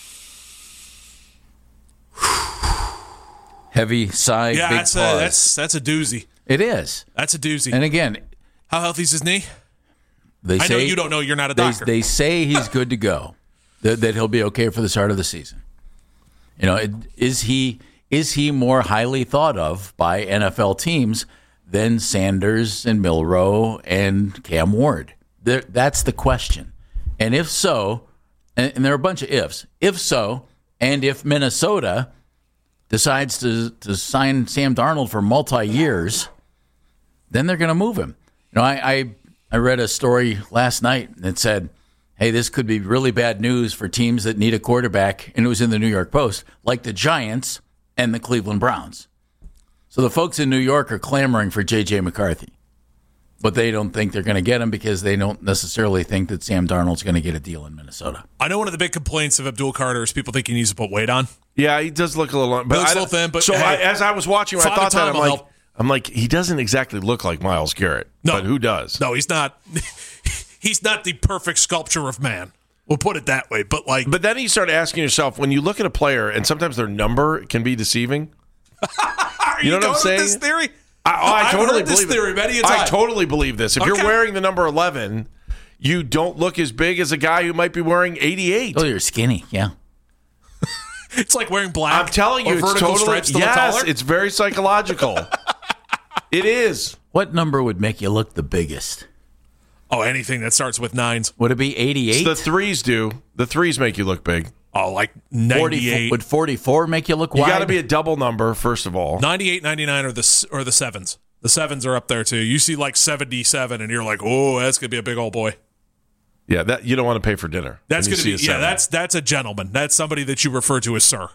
Heavy sigh, big pause. That's a doozy. It is. That's a doozy. And again, how healthy is his knee? I know you don't know. You're not a doctor. They say he's good to go. That he'll be okay for the start of the season. Is he more highly thought of by NFL teams than Sanders and Milroe and Cam Ward? That's the question. And if so, and there are a bunch of ifs. If so, and if Minnesota decides to sign Sam Darnold for multi-years, then they're going to move him. I read a story last night that said, hey, this could be really bad news for teams that need a quarterback, and it was in the New York Post, like the Giants and the Cleveland Browns. So the folks in New York are clamoring for J.J. McCarthy, but they don't think they're going to get him because they don't necessarily think that Sam Darnold's going to get a deal in Minnesota. I know one of the big complaints of Abdul Carter is people think he needs to put weight on. Yeah, he does look a little, but looks a little thin. But so hey, as I was watching, I thought that help. I'm like, he doesn't exactly look like Myles Garrett. No, but who does? No, he's not. He's not the perfect sculpture of man. We'll put it that way. But then you start asking yourself, when you look at a player, and sometimes their number can be deceiving. Are you know what I'm saying? With this theory? I totally heard this believe theory many a time. I totally believe this. If you're wearing the number 11, you don't look as big as a guy who might be wearing 88. Oh, you're skinny, yeah. It's like wearing black. I'm telling you, it's totally it's very psychological. It is. What number would make you look the biggest? Oh, anything that starts with 9s. Would it be 88? The 3s do. The 3s make you look big. Oh, like 98. Would 44 make you look wide? You got to be a double number, first of all. 98, 99 are the 7s. The 7s are up there, too. You see like 77, and you're like, oh, that's going to be a big old boy. Yeah, that you don't want to pay for dinner. That's going to be, that's a gentleman. That's somebody that you refer to as sir.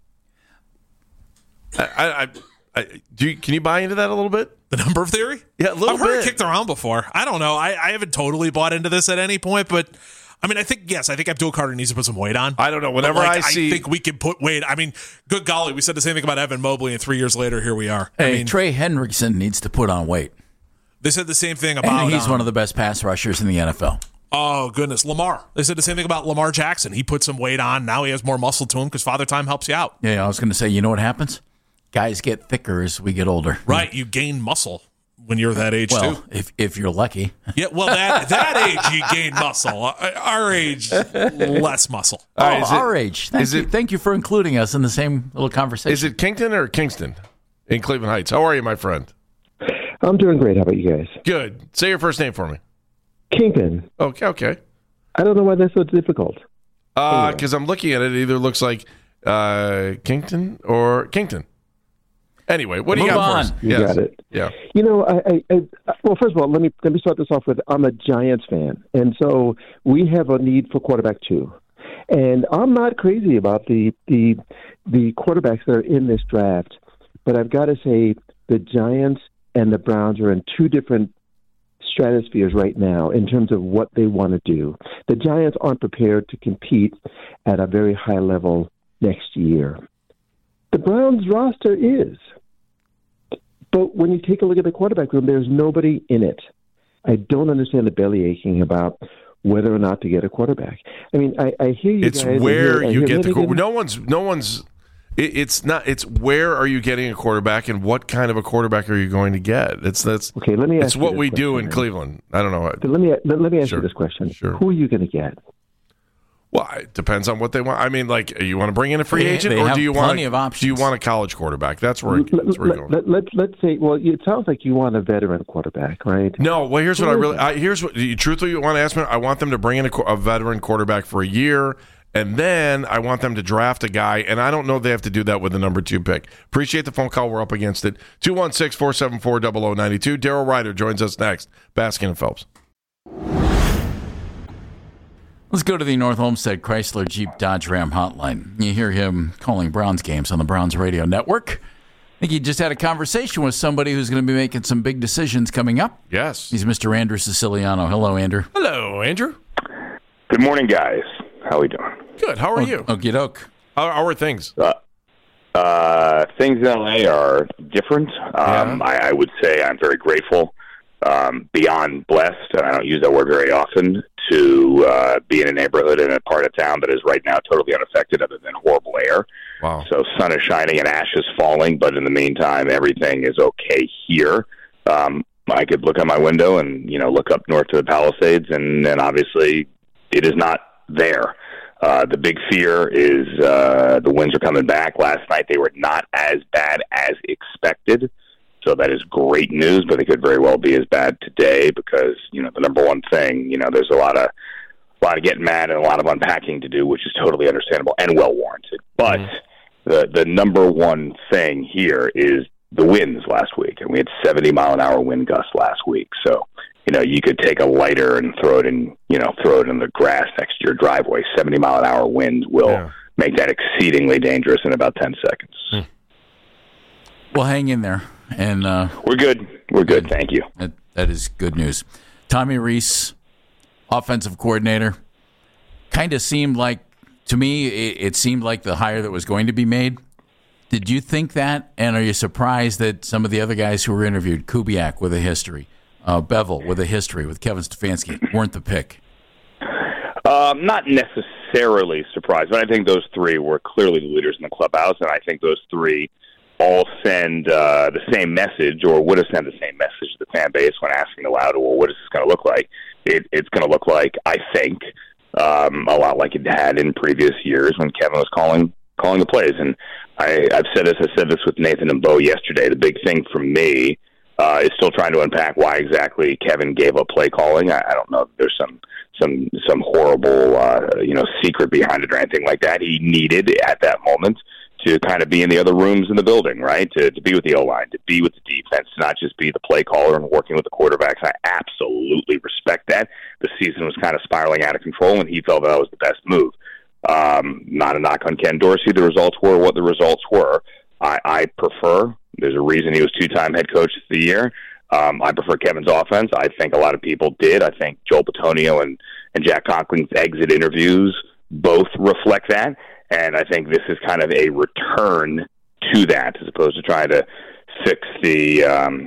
Can you buy into that a little bit? The number theory? Yeah, a little I've heard bit. it kicked around before. I don't know. I haven't totally bought into this at any point, but I mean, I think Abdul Carter needs to put some weight on. I don't know. Whenever I think we can put weight. I mean, good golly, we said the same thing about Evan Mobley, and 3 years later, here we are. Hey, Trey Hendrickson needs to put on weight. They said the same thing about. And he's one of the best pass rushers in the NFL. Oh, goodness. Lamar. They said the same thing about Lamar Jackson. He put some weight on. Now he has more muscle to him because Father Time helps you out. Yeah, I was going to say, you know what happens? Guys get thicker as we get older. Right. You gain muscle when you're that age, too. If you're lucky. Yeah, well, that age, you gain muscle. Our age, less muscle. Our age. Thank you for including us in the same little conversation. Is it Kington or Kingston in Cleveland Heights? How are you, my friend? I'm doing great. How about you guys? Good. Say your first name for me. Kington. Okay. I don't know why that's so difficult. Because I'm looking at it. It either looks like Kington or Kington. Anyway, what do you got for us? You got it. Yeah. You know, well, first of all, let me start this off with I'm a Giants fan, and so we have a need for quarterback too. And I'm not crazy about the quarterbacks that are in this draft, but I've got to say the Giants and the Browns are in two different stratospheres right now in terms of what they want to do. The Giants aren't prepared to compete at a very high level next year. The Browns roster is. But when you take a look at the quarterback room, there's nobody in it. I don't understand the belly aching about whether or not to get a quarterback. I mean, I hear you it's guys. Where you get the quarterback. No one's. It's not. It's where are you getting a quarterback, and what kind of a quarterback are you going to get? That's okay. Let me. It's what we do in Cleveland. I don't know. But let me ask you this question. Sure. Who are you going to get? Well, it depends on what they want. I mean, like, you want to bring in a free agent, or do you want a college quarterback? That's where you're going. Let's say. Well, it sounds like you want a veteran quarterback, right? No. Well, here's what truthfully you want to ask me. I want them to bring in a veteran quarterback for a year. And then I want them to draft a guy, and I don't know they have to do that with the number 2 pick. Appreciate the phone call. We're up against it. 216-474-0092. Daryl Ryder joins us next. Baskin and Phelps. Let's go to the North Olmsted Chrysler Jeep Dodge Ram hotline. You hear him calling Browns games on the Browns radio network. I think he just had a conversation with somebody who's going to be making some big decisions coming up. Yes. He's Mr. Andrew Siciliano. Hello, Andrew. Hello, Andrew. Good morning, guys. How are we doing? Good. How are you? Okie doke. How are things? Things in LA are different. I would say I'm very grateful, beyond blessed, and I don't use that word very often, to be in a neighborhood in a part of town that is right now totally unaffected other than horrible air. Wow. So sun is shining and ash is falling, but in the meantime, everything is okay here. I could look out my window and, look up north to the Palisades, and obviously it is not there. The big fear is the winds are coming back. Last night they were not as bad as expected, so that is great news, but they could very well be as bad today because, the number one thing, there's a lot of getting mad and a lot of unpacking to do, which is totally understandable and well-warranted. But the number one thing here is the winds last week, and we had 70-mile-an-hour wind gusts last week. So you could take a lighter and throw it in the grass next to your driveway. 70-mile-an-hour winds will make that exceedingly dangerous in about 10 seconds. Well, hang in there. And we're good. We're good. Thank you. That is good news. Tommy Rees, offensive coordinator, kind of seemed like, to me, it seemed like the hire that was going to be made. Did you think that? And are you surprised that some of the other guys who were interviewed, Kubiak with a history, Bevel with a history, with Kevin Stefanski, weren't the pick? Not necessarily surprised, but I think those three were clearly the leaders in the clubhouse, and I think those three all send the same message, or would have sent the same message to the fan base when asking aloud, well, what is this going to look like? It's going to look like, I think, a lot like it had in previous years when Kevin was calling the plays. And I've said this. I said this with Nathan and Bo yesterday. The big thing for me is still trying to unpack why exactly Kevin gave up play calling. I don't know if there's some horrible secret behind it or anything like that. He needed at that moment to kind of be in the other rooms in the building, right? To be with the O-line, to be with the defense, to not just be the play caller and working with the quarterbacks. I absolutely respect that. The season was kind of spiraling out of control, and he felt that was the best move. Not a knock on Ken Dorsey. The results were what the results were. I prefer, there's a reason he was two-time head coach of the year. I prefer Kevin's offense. I think a lot of people did. I think Joel Bitonio and Jack Conklin's exit interviews both reflect that. And I think this is kind of a return to that, as opposed to trying to fix the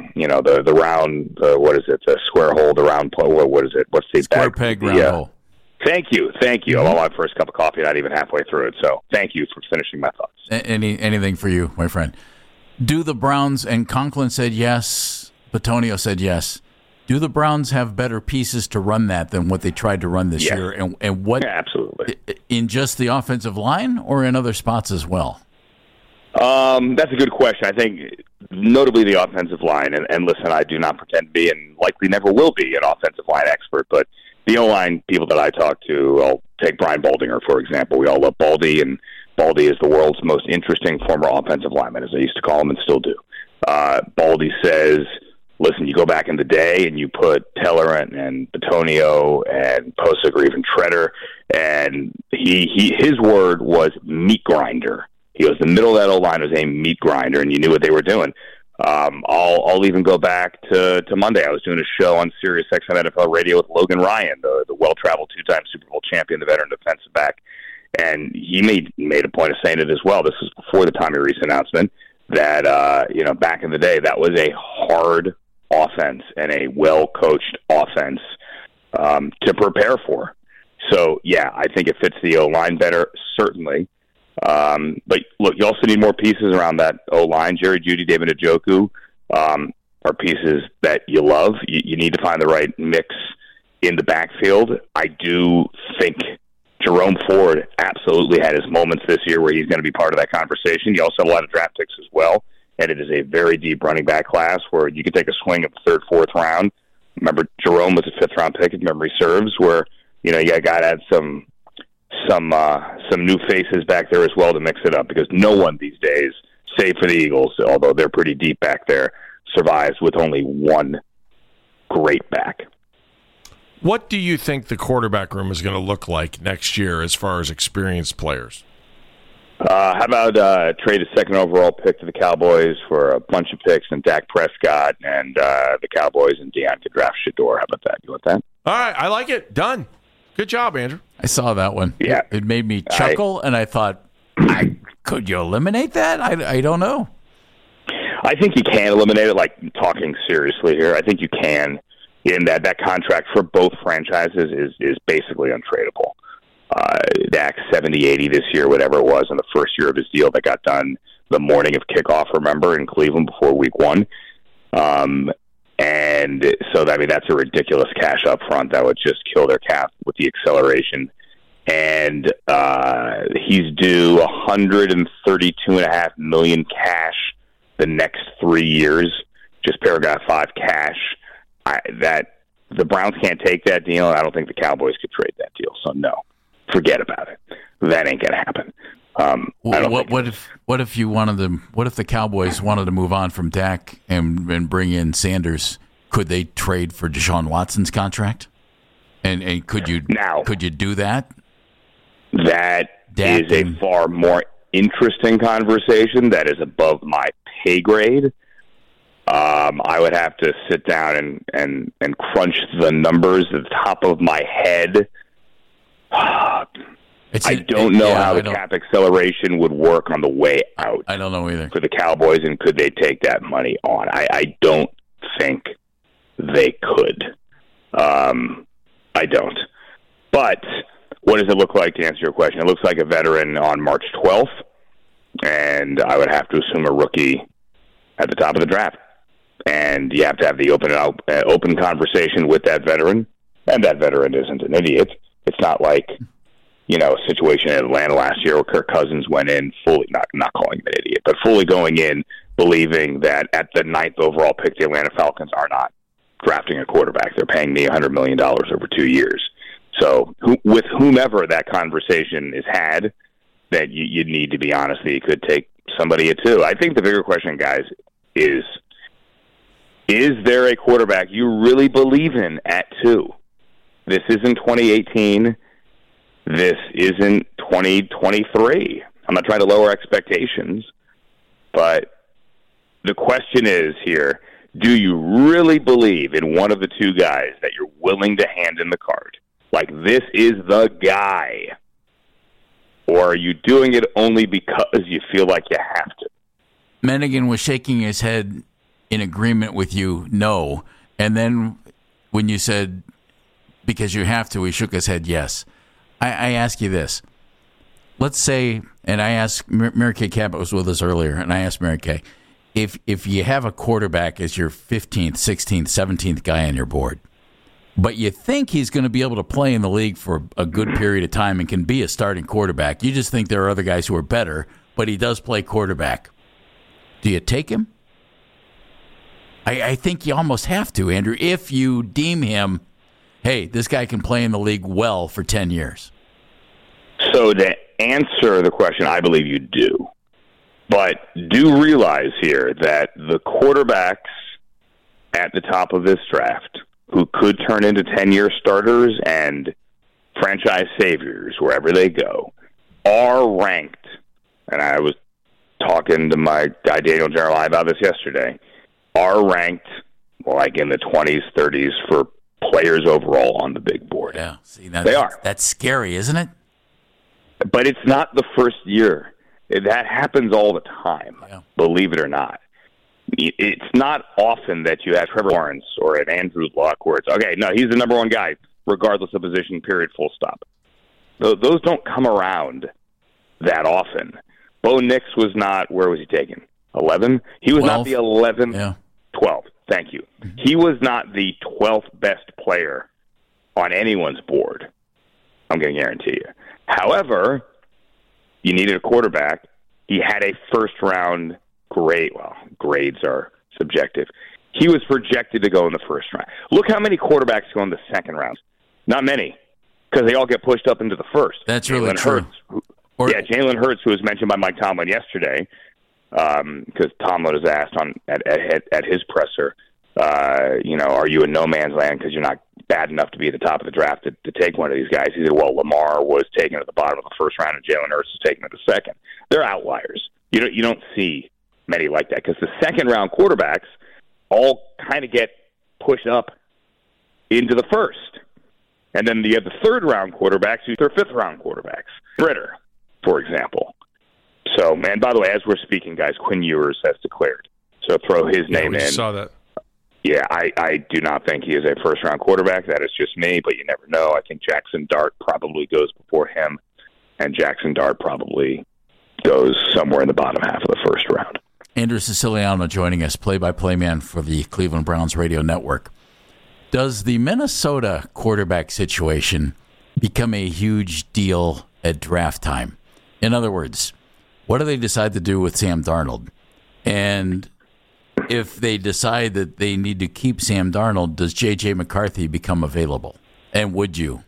round, the square hole, the round, what is it? What's the square peg, round hole. Thank you. I'm on my first cup of coffee, not even halfway through it. So thank you for finishing my thoughts. Anything for you, my friend. Do the Browns, and Conklin said yes, Bitonio said yes. Do the Browns have better pieces to run that than what they tried to run this year? And what? Yeah, absolutely. In just the offensive line or in other spots as well? That's a good question. I think notably the offensive line. And listen, I do not pretend to be and likely never will be an offensive line expert, but the O-line people that I talk to, I'll take Brian Baldinger, for example. We all love Baldy, and Baldy is the world's most interesting former offensive lineman, as I used to call him and still do. Baldy says, listen, you go back in the day and you put Teller and Bitonio and Posegrieve and Treader, and his word was meat grinder. He goes, the middle of that O-line was a meat grinder, and you knew what they were doing. I'll even go back to Monday. I was doing a show on Sirius XM NFL Radio with Logan Ryan, the well-traveled two-time Super Bowl champion, the veteran defensive back, and he made a point of saying it as well. This was before the Tommy Rees announcement that back in the day that was a hard offense and a well-coached offense to prepare for. So yeah, I think it fits the O-line better, certainly. But look, you also need more pieces around that O-line. Jerry Jeudy, David Njoku are pieces that you love. You need to find the right mix in the backfield. I do think Jerome Ford absolutely had his moments this year where he's going to be part of that conversation. You also have a lot of draft picks as well, and it is a very deep running back class where you can take a swing at the third, fourth round. Remember, Jerome was a fifth-round pick, if memory serves, where you got to add some new faces back there as well to mix it up, because no one these days, save for the Eagles, although they're pretty deep back there, survives with only one great back. What do you think the quarterback room is going to look like next year as far as experienced players? How about trade a second overall pick to the Cowboys for a bunch of picks and Dak Prescott, and the Cowboys and Deion could draft Shedeur? How about that? You want that? All right, I like it. Done. Good job, Andrew. I saw that one. Yeah. It made me chuckle, and I thought, could you eliminate that? I don't know. I think you can eliminate it, like talking seriously here. I think you can. In that contract for both franchises is basically untradeable. Dak's 70-80 this year, whatever it was, in the first year of his deal that got done the morning of kickoff, remember, in Cleveland before week one. And so, that's a ridiculous cash up front. That would just kill their cap with the acceleration. And he's due $132.5 million cash the next 3 years, just paragraph 5 cash. That the Browns can't take that deal, and I don't think the Cowboys could trade that deal. So no, forget about it. That ain't gonna happen. What if the Cowboys wanted to move on from Dak and bring in Sanders Could they trade for Deshaun Watson's contract? And could you do that? That is a far more interesting conversation. That is above my pay grade. I would have to sit down and crunch the numbers at the top of my head. I don't know how the cap acceleration would work on the way out. I don't know either. For the Cowboys, and could they take that money on? I don't think they could. I don't. But what does it look like, to answer your question? It looks like a veteran on March 12th, and I would have to assume a rookie at the top of the draft. And you have to have the open conversation with that veteran, and that veteran isn't an idiot. It's not like, a situation in Atlanta last year where Kirk Cousins went in fully, not calling him an idiot, but fully going in believing that at the 9th overall pick, the Atlanta Falcons are not drafting a quarterback. They're paying me $100 million over 2 years. So with whomever that conversation is had, that you need to be honest that you could take somebody at 2. I think the bigger question, guys, is there a quarterback you really believe in at 2? This isn't 2018. This isn't 2023. I'm not trying to lower expectations, but the question is here, do you really believe in one of the 2 guys that you're willing to hand in the card? Like, this is the guy. Or are you doing it only because you feel like you have to? Mennigan was shaking his head in agreement with you, no. And then when you said, because you have to, he shook his head, yes. I ask you this. Let's say, and I asked, Mary Kay Cabot was with us earlier, and I asked Mary Kay, if you have a quarterback as your 15th, 16th, 17th guy on your board, but you think he's going to be able to play in the league for a good period of time and can be a starting quarterback, you just think there are other guys who are better, but he does play quarterback, do you take him? I think you almost have to, Andrew, if you deem him, hey, this guy can play in the league well for 10 years. So to answer the question, I believe you do. But do realize here that the quarterbacks at the top of this draft who could turn into 10-year starters and franchise saviors wherever they go are ranked, and I was talking to my guy Daniel Jeremiah about this yesterday, are ranked like in the 20s, 30s for players overall on the big board. Yeah, see, they are. That's scary, isn't it? But it's not the first year. That happens all the time, believe it or not. It's not often that you have Trevor Lawrence or an Andrew Luck where it's, okay, no, he's the number 1 guy, regardless of position, period, full stop. Those don't come around that often. Bo Nix was not, where was he taken? 11? He was 12. Not the 11th. Yeah. 12. Thank you. He was not the 12th best player on anyone's board. I'm going to guarantee you. However, you needed a quarterback. He had a first-round grade. Well, grades are subjective. He was projected to go in the first round. Look how many quarterbacks go in the second round. Not many, because they all get pushed up into the first. That's really true. Jalen Hurts, who was mentioned by Mike Tomlin yesterday, because Tomlin was asked at his presser, are you in no man's land because you're not bad enough to be at the top of the draft to take one of these guys? He said, well, Lamar was taken at the bottom of the first round and Jalen Hurts was taken at the second. They're outliers. You don't see many like that because the second round quarterbacks all kind of get pushed up into the first. And then you have the third round quarterbacks who are fifth round quarterbacks. Britter, for example. So, man, by the way, as we're speaking, guys, Quinn Ewers has declared. So throw his name in. I saw that. Yeah, I do not think he is a first-round quarterback. That is just me, but you never know. I think Jackson Dart probably goes before him, and Jackson Dart probably goes somewhere in the bottom half of the first round. Andrew Siciliano joining us, play-by-play man for the Cleveland Browns radio network. Does the Minnesota quarterback situation become a huge deal at draft time? In other words, what do they decide to do with Sam Darnold? And if they decide that they need to keep Sam Darnold, does J.J. McCarthy become available? And would you?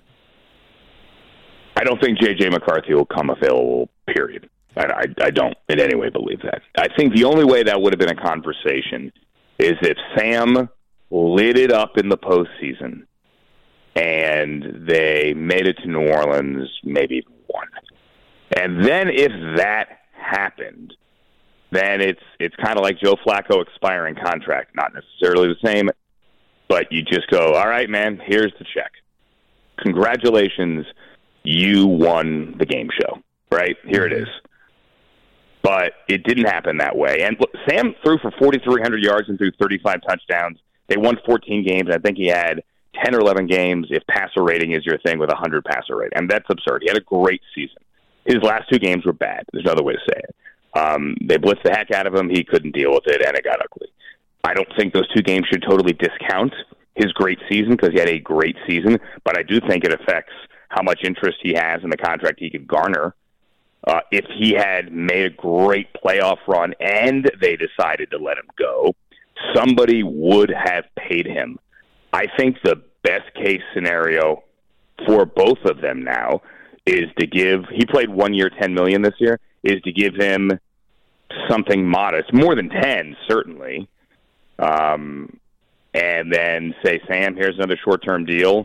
I don't think J.J. McCarthy will come available, period. I don't in any way believe that. I think the only way that would have been a conversation is if Sam lit it up in the postseason, and they made it to New Orleans, maybe even won. And then if that happened, then it's kind of like Joe Flacco expiring contract. Not necessarily the same, but you just go, all right, man, here's the check. Congratulations, you won the game show, right? Here it is. But it didn't happen that way. And look, Sam threw for 4,300 yards and threw 35 touchdowns. They won 14 games. I think he had 10 or 11 games, if passer rating is your thing, with 100 passer rate. And that's absurd. He had a great season. His last 2 games were bad. There's no other way to say it. They blitzed the heck out of him. He couldn't deal with it, and it got ugly. I don't think those 2 games should totally discount his great season, because he had a great season, but I do think it affects how much interest he has in the contract he could garner. If he had made a great playoff run and they decided to let him go, somebody would have paid him. I think the best case scenario for both of them now is to give, he played 1 year, $10 million this year, is to give him something modest, more than 10, certainly. And then say, Sam, here's another short-term deal,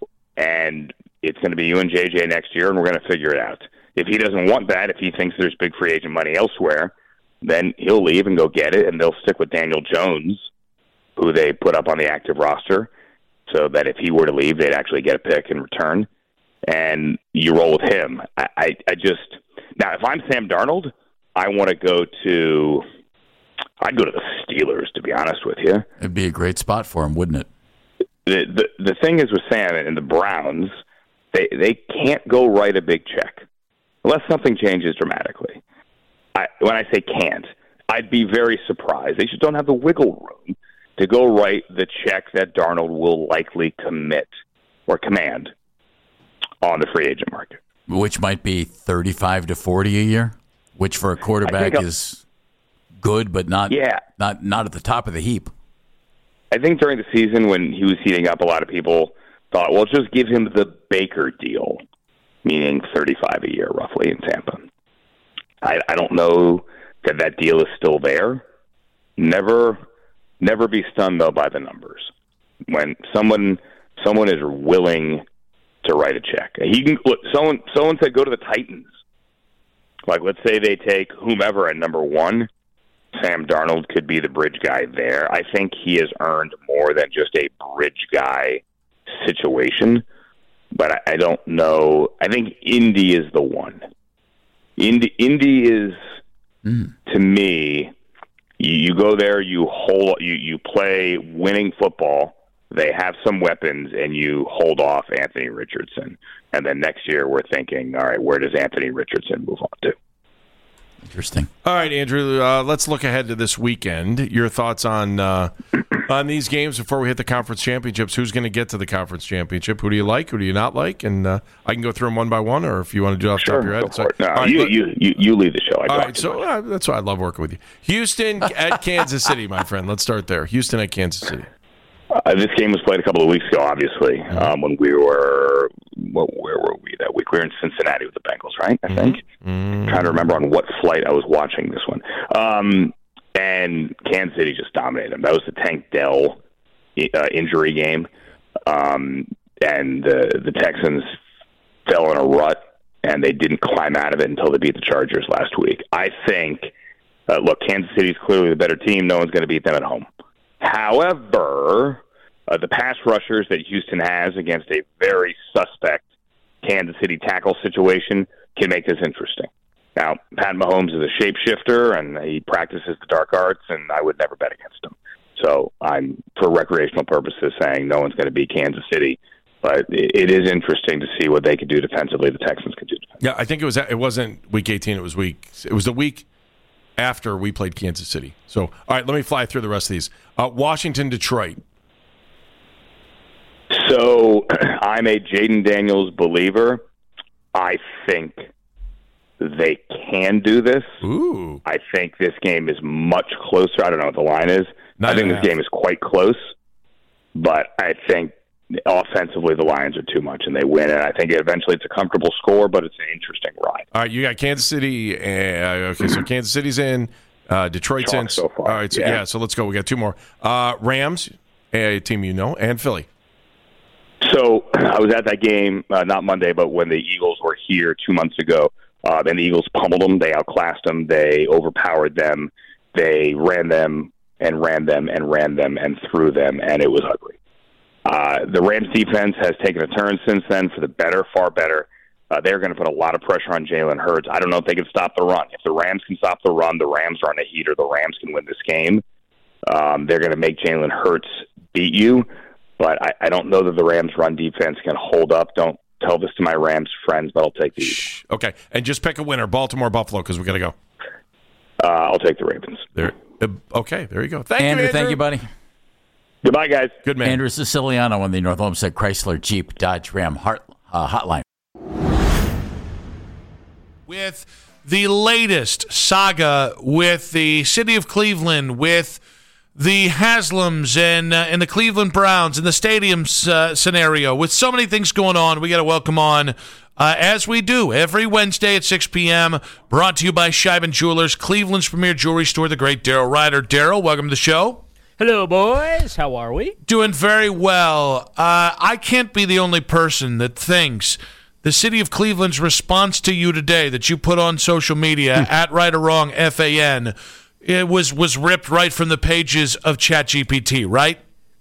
and it's going to be you and JJ next year, and we're going to figure it out. If he doesn't want that, if he thinks there's big free agent money elsewhere, then he'll leave and go get it, and they'll stick with Daniel Jones, who they put up on the active roster, so that if he were to leave, they'd actually get a pick in return, and you roll with him. I just – now, if I'm Sam Darnold, I want to go to – I'd go to the Steelers, to be honest with you. It'd be a great spot for him, wouldn't it? The thing is with Sam and the Browns, they can't go write a big check unless something changes dramatically. When I say can't, I'd be very surprised. They just don't have the wiggle room to go write the check that Darnold will likely commit or command on the free agent market. Which might be 35 to 40 a year, which for a quarterback is good, but not at the top of the heap. I think during the season when he was heating up, a lot of people thought, well, just give him the Baker deal, meaning 35 a year roughly in Tampa. I don't know that deal is still there. Never be stunned, though, by the numbers. When someone is willing to write a check. He can look, someone said go to the Titans. Like, let's say they take whomever at number 1. Sam Darnold could be the bridge guy there. I think he has earned more than just a bridge guy situation, but I don't know. I think Indy is the one. Indy is, to me, you go there, you play winning football, they have some weapons, and you hold off Anthony Richardson. And then next year we're thinking, all right, where does Anthony Richardson move on to? Interesting. All right, Andrew, let's look ahead to this weekend. Your thoughts on these games before we hit the conference championships. Who's going to get to the conference championship? Who do you like? Who do you not like? And I can go through them one by one, or if you want to do it off the top of your head. So, no, you lead the show. All right, so that's why I love working with you. Houston at Kansas City, my friend. Let's start there. Houston at Kansas City. This game was played a couple of weeks ago, obviously, when we were where were we that week? We were in Cincinnati with the Bengals, right? I think. Trying to remember on what flight I was watching this one. And Kansas City just dominated them. That was the Tank Dell injury game. And the Texans fell in a rut, and they didn't climb out of it until they beat the Chargers last week. I think, look, Kansas City's clearly the better team. No one's going to beat them at home. However, the pass rushers that Houston has against a very suspect Kansas City tackle situation can make this interesting. Now, Pat Mahomes is a shapeshifter, and he practices the dark arts, and I would never bet against him. So I'm, for recreational purposes, saying no one's going to beat Kansas City. But it is interesting to see what they could do defensively, the Texans could do defensively. Yeah, I think it wasn't Week 18, it was the week after we played Kansas City. So, all right, let me fly through the rest of these. Washington, Detroit. So, I'm a Jaden Daniels believer. I think they can do this. Ooh. I think this game is much closer. I don't know what the line is. I think this game is quite close. But I think offensively the Lions are too much, and they win. And I think eventually it's a comfortable score, but it's an interesting ride. All right, you got Kansas City. Okay, so Kansas City's in. Detroit's in. So far. All right, so, yeah, so let's go. We got two more. Rams. a team you know, and Philly. So I was at that game, not Monday, but when the Eagles were here 2 months ago, and the Eagles pummeled them. They outclassed them. They overpowered them. They ran them and ran them and ran them and threw them, and it was ugly. The Rams defense has taken a turn since then for the better, far better. They're going to put a lot of pressure on Jalen Hurts. I don't know if they can stop the run. If the Rams can stop the run, the Rams are on a heater. The Rams can win this game. They're going to make Jalen Hurts beat you. But I don't know that the Rams' run defense can hold up. Don't tell this to my Rams friends, but I'll take the Eagles. Okay, and just pick a winner, Baltimore, Buffalo, because we got to go. I'll take the Ravens. There. Okay, there you go. Thank Andrew, you, Andrew. thank you, buddy. Goodbye, guys. Good man. Andrew Siciliano on the North Olmsted Chrysler Jeep Dodge Ram Hotline. With the latest saga with the city of Cleveland, with the Haslams and the Cleveland Browns and the stadium scenario, with so many things going on, we got to welcome on, as we do every Wednesday at 6 p.m., brought to you by Scheiben Jewelers, Cleveland's premier jewelry store, the great Daryl Ryder. Daryl, welcome to the show. Hello, boys. How are we? Doing very well. I can't be the only person that thinks the city of Cleveland's response to you today that you put on social media, at Right or Wrong FAN, it was ripped right from the pages of ChatGPT, right?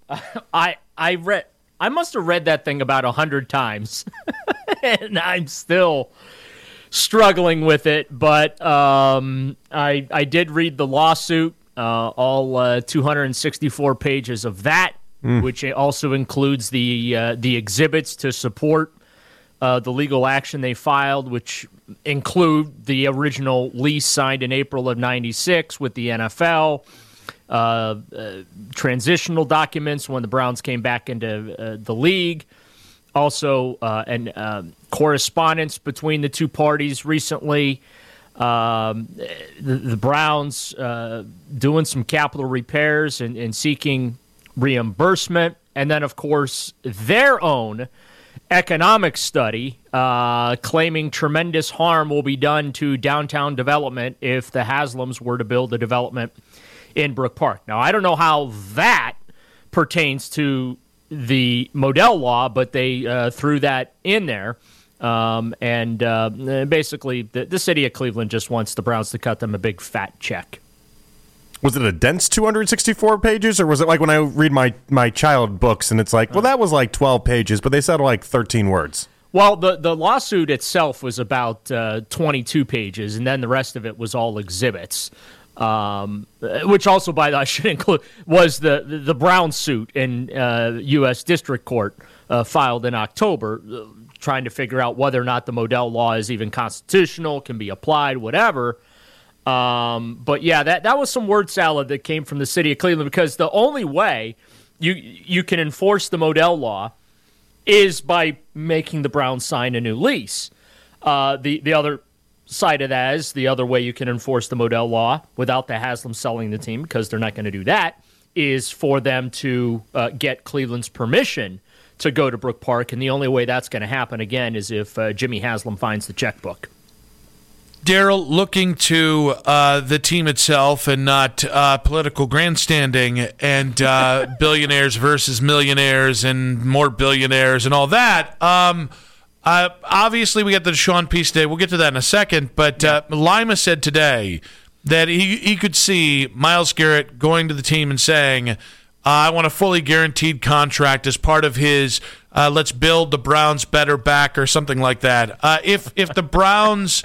I must have read that thing about 100 times, and I'm still struggling with it. But I did read the lawsuit, all 264 pages of that, which also includes the exhibits to support the legal action they filed, which include the original lease signed in April of '96 with the NFL, transitional documents when the Browns came back into the league, also and correspondence between the two parties recently, the Browns doing some capital repairs and seeking reimbursement, and then, of course, their own economic study claiming tremendous harm will be done to downtown development if the Haslams were to build a development in Brook Park. Now, I don't know how that pertains to the Modell law, but they threw that in there. Basically, the city of Cleveland just wants the Browns to cut them a big fat check. Was it a dense 264 pages, or was it like when I read my child books and it's like, well, that was like 12 pages, but they said like 13 words? Well, the lawsuit itself was about 22 pages, and then the rest of it was all exhibits, which also, by the way, I should include, was the Brown suit in U.S. District Court filed in October, trying to figure out whether or not the Modell law is even constitutional, can be applied, whatever. But yeah, that was some word salad that came from the city of Cleveland, because the only way you can enforce the Modell law is by making the Browns sign a new lease. The other side of that is the other way you can enforce the Modell law without the Haslam selling the team, because they're not going to do that, is for them to get Cleveland's permission to go to Brook Park. And the only way that's going to happen, again, is if Jimmy Haslam finds the checkbook. Daryl, looking to the team itself and not political grandstanding and billionaires versus millionaires and more billionaires and all that. Obviously, we got the Deshaun piece today. We'll get to that in a second. But Lima said today that he could see Myles Garrett going to the team and saying, I want a fully guaranteed contract as part of his let's build the Browns better back or something like that. If the Browns...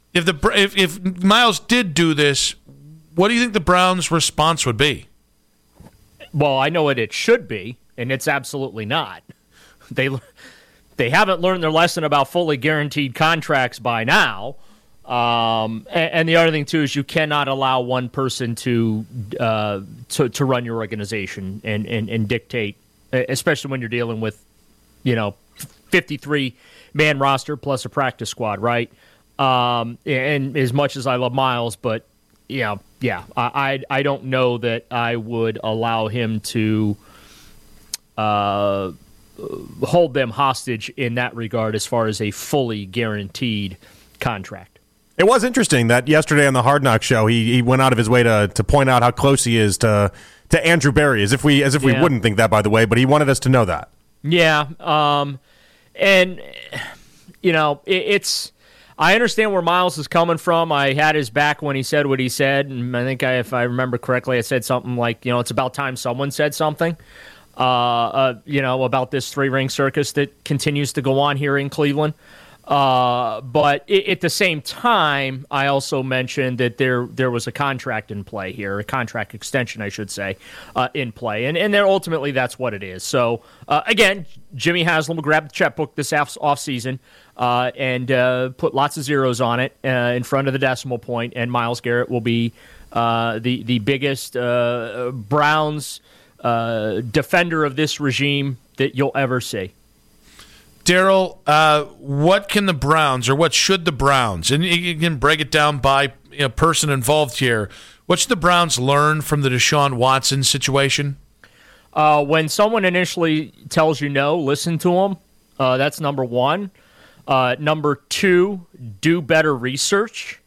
If Myles did do this, what do you think the Browns' response would be? Well, I know what it should be, and it's absolutely not. They haven't learned their lesson about fully guaranteed contracts by now. And the other thing too is you cannot allow one person to run your organization and dictate, especially when you're dealing with 53-man roster plus a practice squad, right? And as much as I love Myles, but I don't know that I would allow him to hold them hostage in that regard as far as a fully guaranteed contract. It was interesting that yesterday on the Hard Knock show, he went out of his way to point out how close he is to to Andrew Berry, as if we wouldn't think that, by the way, but he wanted us to know that. Yeah, and it's. I understand where Miles is coming from. I had his back when he said what he said, and I think if I remember correctly, I said something like, it's about time someone said something, about this three-ring circus that continues to go on here in Cleveland. But at the same time, I also mentioned that there was a contract in play here, a contract extension, I should say, in play. And then ultimately that's what it is. So, again, Jimmy Haslam will grab the checkbook this offseason and put lots of zeros on it in front of the decimal point, and Myles Garrett will be the biggest Browns defender of this regime that you'll ever see. Daryl, what can the Browns, or what should the Browns, and you can break it down by person involved here, what should the Browns learn from the Deshaun Watson situation? When someone initially tells you no, listen to them. That's number one. Number two, do better research.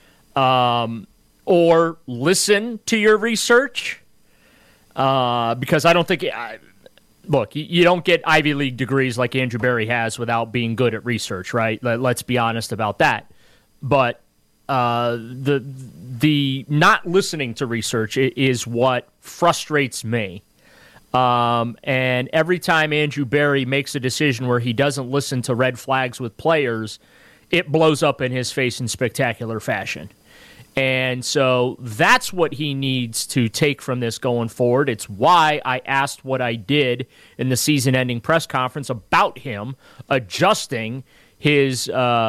Or listen to your research. Because I don't think... Look, you don't get Ivy League degrees like Andrew Berry has without being good at research, right? Let's be honest about that. But the not listening to research is what frustrates me. And every time Andrew Berry makes a decision where he doesn't listen to red flags with players, it blows up in his face in spectacular fashion. And so that's what he needs to take from this going forward. It's why I asked what I did in the season-ending press conference about him adjusting his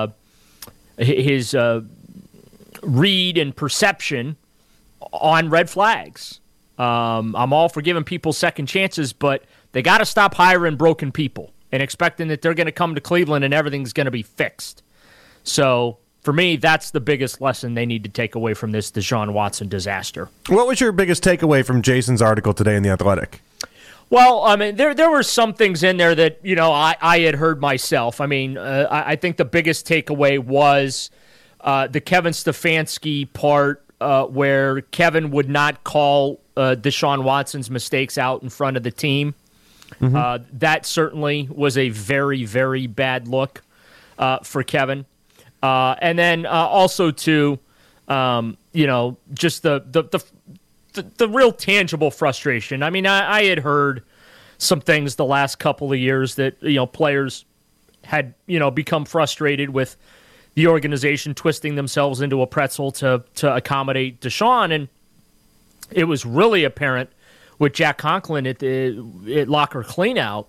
read and perception on red flags. I'm all for giving people second chances, but they got to stop hiring broken people and expecting that they're going to come to Cleveland and everything's going to be fixed. So... for me, that's the biggest lesson they need to take away from this Deshaun Watson disaster. What was your biggest takeaway from Jason's article today in The Athletic? Well, I mean, there were some things in there that, I had heard myself. I mean, I think the biggest takeaway was the Kevin Stefanski part where Kevin would not call Deshaun Watson's mistakes out in front of the team. Mm-hmm. That certainly was a very, very bad look for Kevin. And then also to, just the real tangible frustration. I mean, I had heard some things the last couple of years that, players had, become frustrated with the organization twisting themselves into a pretzel to accommodate Deshaun. And it was really apparent with Jack Conklin at Locker Cleanout,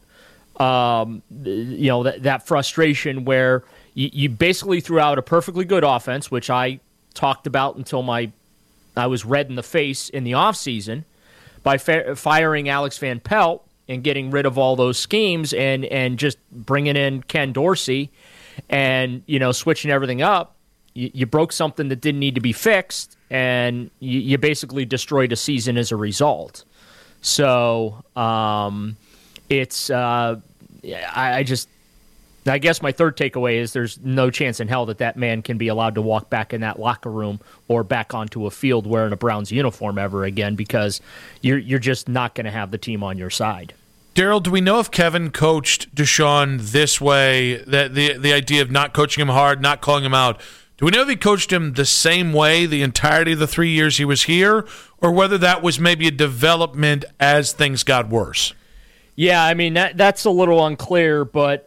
that frustration where you basically threw out a perfectly good offense, which I talked about until I was red in the face in the offseason, by firing Alex Van Pelt and getting rid of all those schemes and just bringing in Ken Dorsey and, switching everything up. You broke something that didn't need to be fixed, and you basically destroyed a season as a result. So it's I guess my third takeaway is there's no chance in hell that man can be allowed to walk back in that locker room or back onto a field wearing a Browns uniform ever again, because you're just not going to have the team on your side. Daryl, do we know if Kevin coached Deshaun this way, that the idea of not coaching him hard, not calling him out, do we know if he coached him the same way the entirety of the 3 years he was here, or whether that was maybe a development as things got worse? Yeah, I mean, that's a little unclear, but,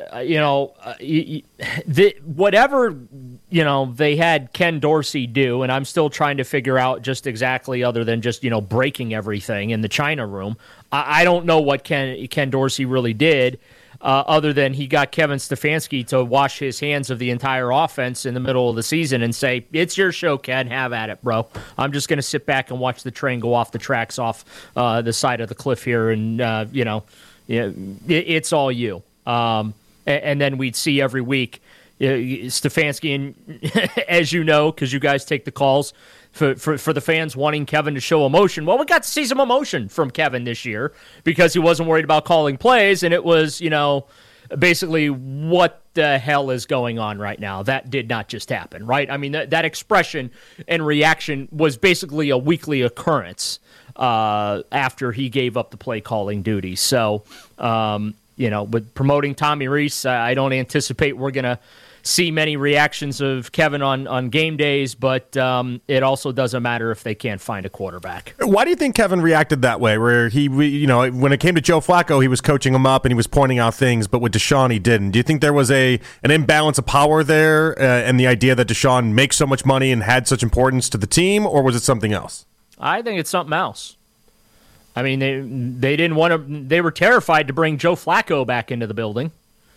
whatever, they had Ken Dorsey do, and I'm still trying to figure out just exactly, other than just, breaking everything in the China room. I don't know what Ken Dorsey really did, other than he got Kevin Stefanski to wash his hands of the entire offense in the middle of the season and say, it's your show, Ken, have at it, bro. I'm just going to sit back and watch the train go off the tracks off the side of the cliff here, and, yeah, it's all you. And then we'd see every week Stefanski, and as you know, because you guys take the calls for the fans wanting Kevin to show emotion. Well, we got to see some emotion from Kevin this year because he wasn't worried about calling plays, and it was, basically what the hell is going on right now. That did not just happen, right? I mean, that expression and reaction was basically a weekly occurrence. after he gave up the play calling duty. So, with promoting Tommy Rees, I don't anticipate we're going to see many reactions of Kevin on game days, but it also doesn't matter if they can't find a quarterback. Why do you think Kevin reacted that way, where when it came to Joe Flacco, he was coaching him up and he was pointing out things, but with Deshaun, he didn't? Do you think there was an imbalance of power there and the idea that Deshaun makes so much money and had such importance to the team, or was it something else? I think it's something else. I mean, they didn't want to. They were terrified to bring Joe Flacco back into the building.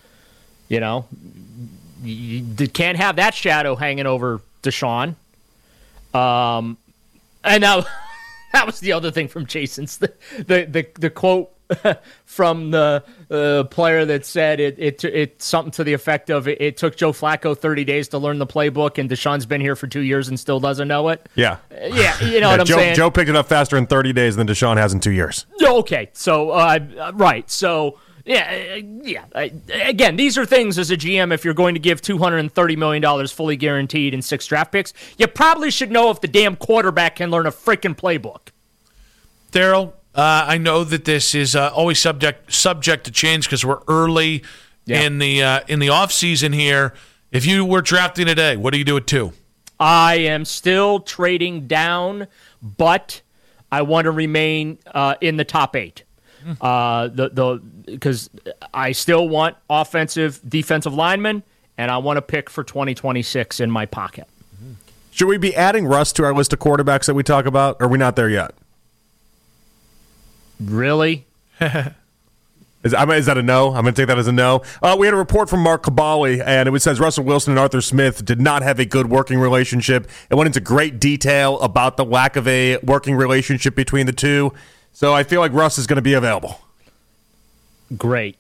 You can't have that shadow hanging over Deshaun. And now that was the other thing from Jason's the quote from the player that said it something to the effect of it took Joe Flacco 30 days to learn the playbook, and Deshaun's been here for 2 years and still doesn't know it. Yeah, you know what I'm saying. Joe picked it up faster in 30 days than Deshaun has in 2 years. Okay, so right, so. Yeah. Again, these are things as a GM, if you're going to give $230 million fully guaranteed and 6 draft picks, you probably should know if the damn quarterback can learn a freaking playbook. Daryl, I know that this is always subject to change because we're early in the off season here. If you were drafting today, what do you do at 2? I am still trading down, but I want to remain in the top 8. Because I still want offensive, defensive linemen, and I want to pick for 2026 in my pocket. Should we be adding Russ to our list of quarterbacks that we talk about? Or are we not there yet? Really? Is that a no? I'm going to take that as a no. We had a report from Mark Cabali, and it says Russell Wilson and Arthur Smith did not have a good working relationship. It went into great detail about the lack of a working relationship between the two. So I feel like Russ is going to be available. Great.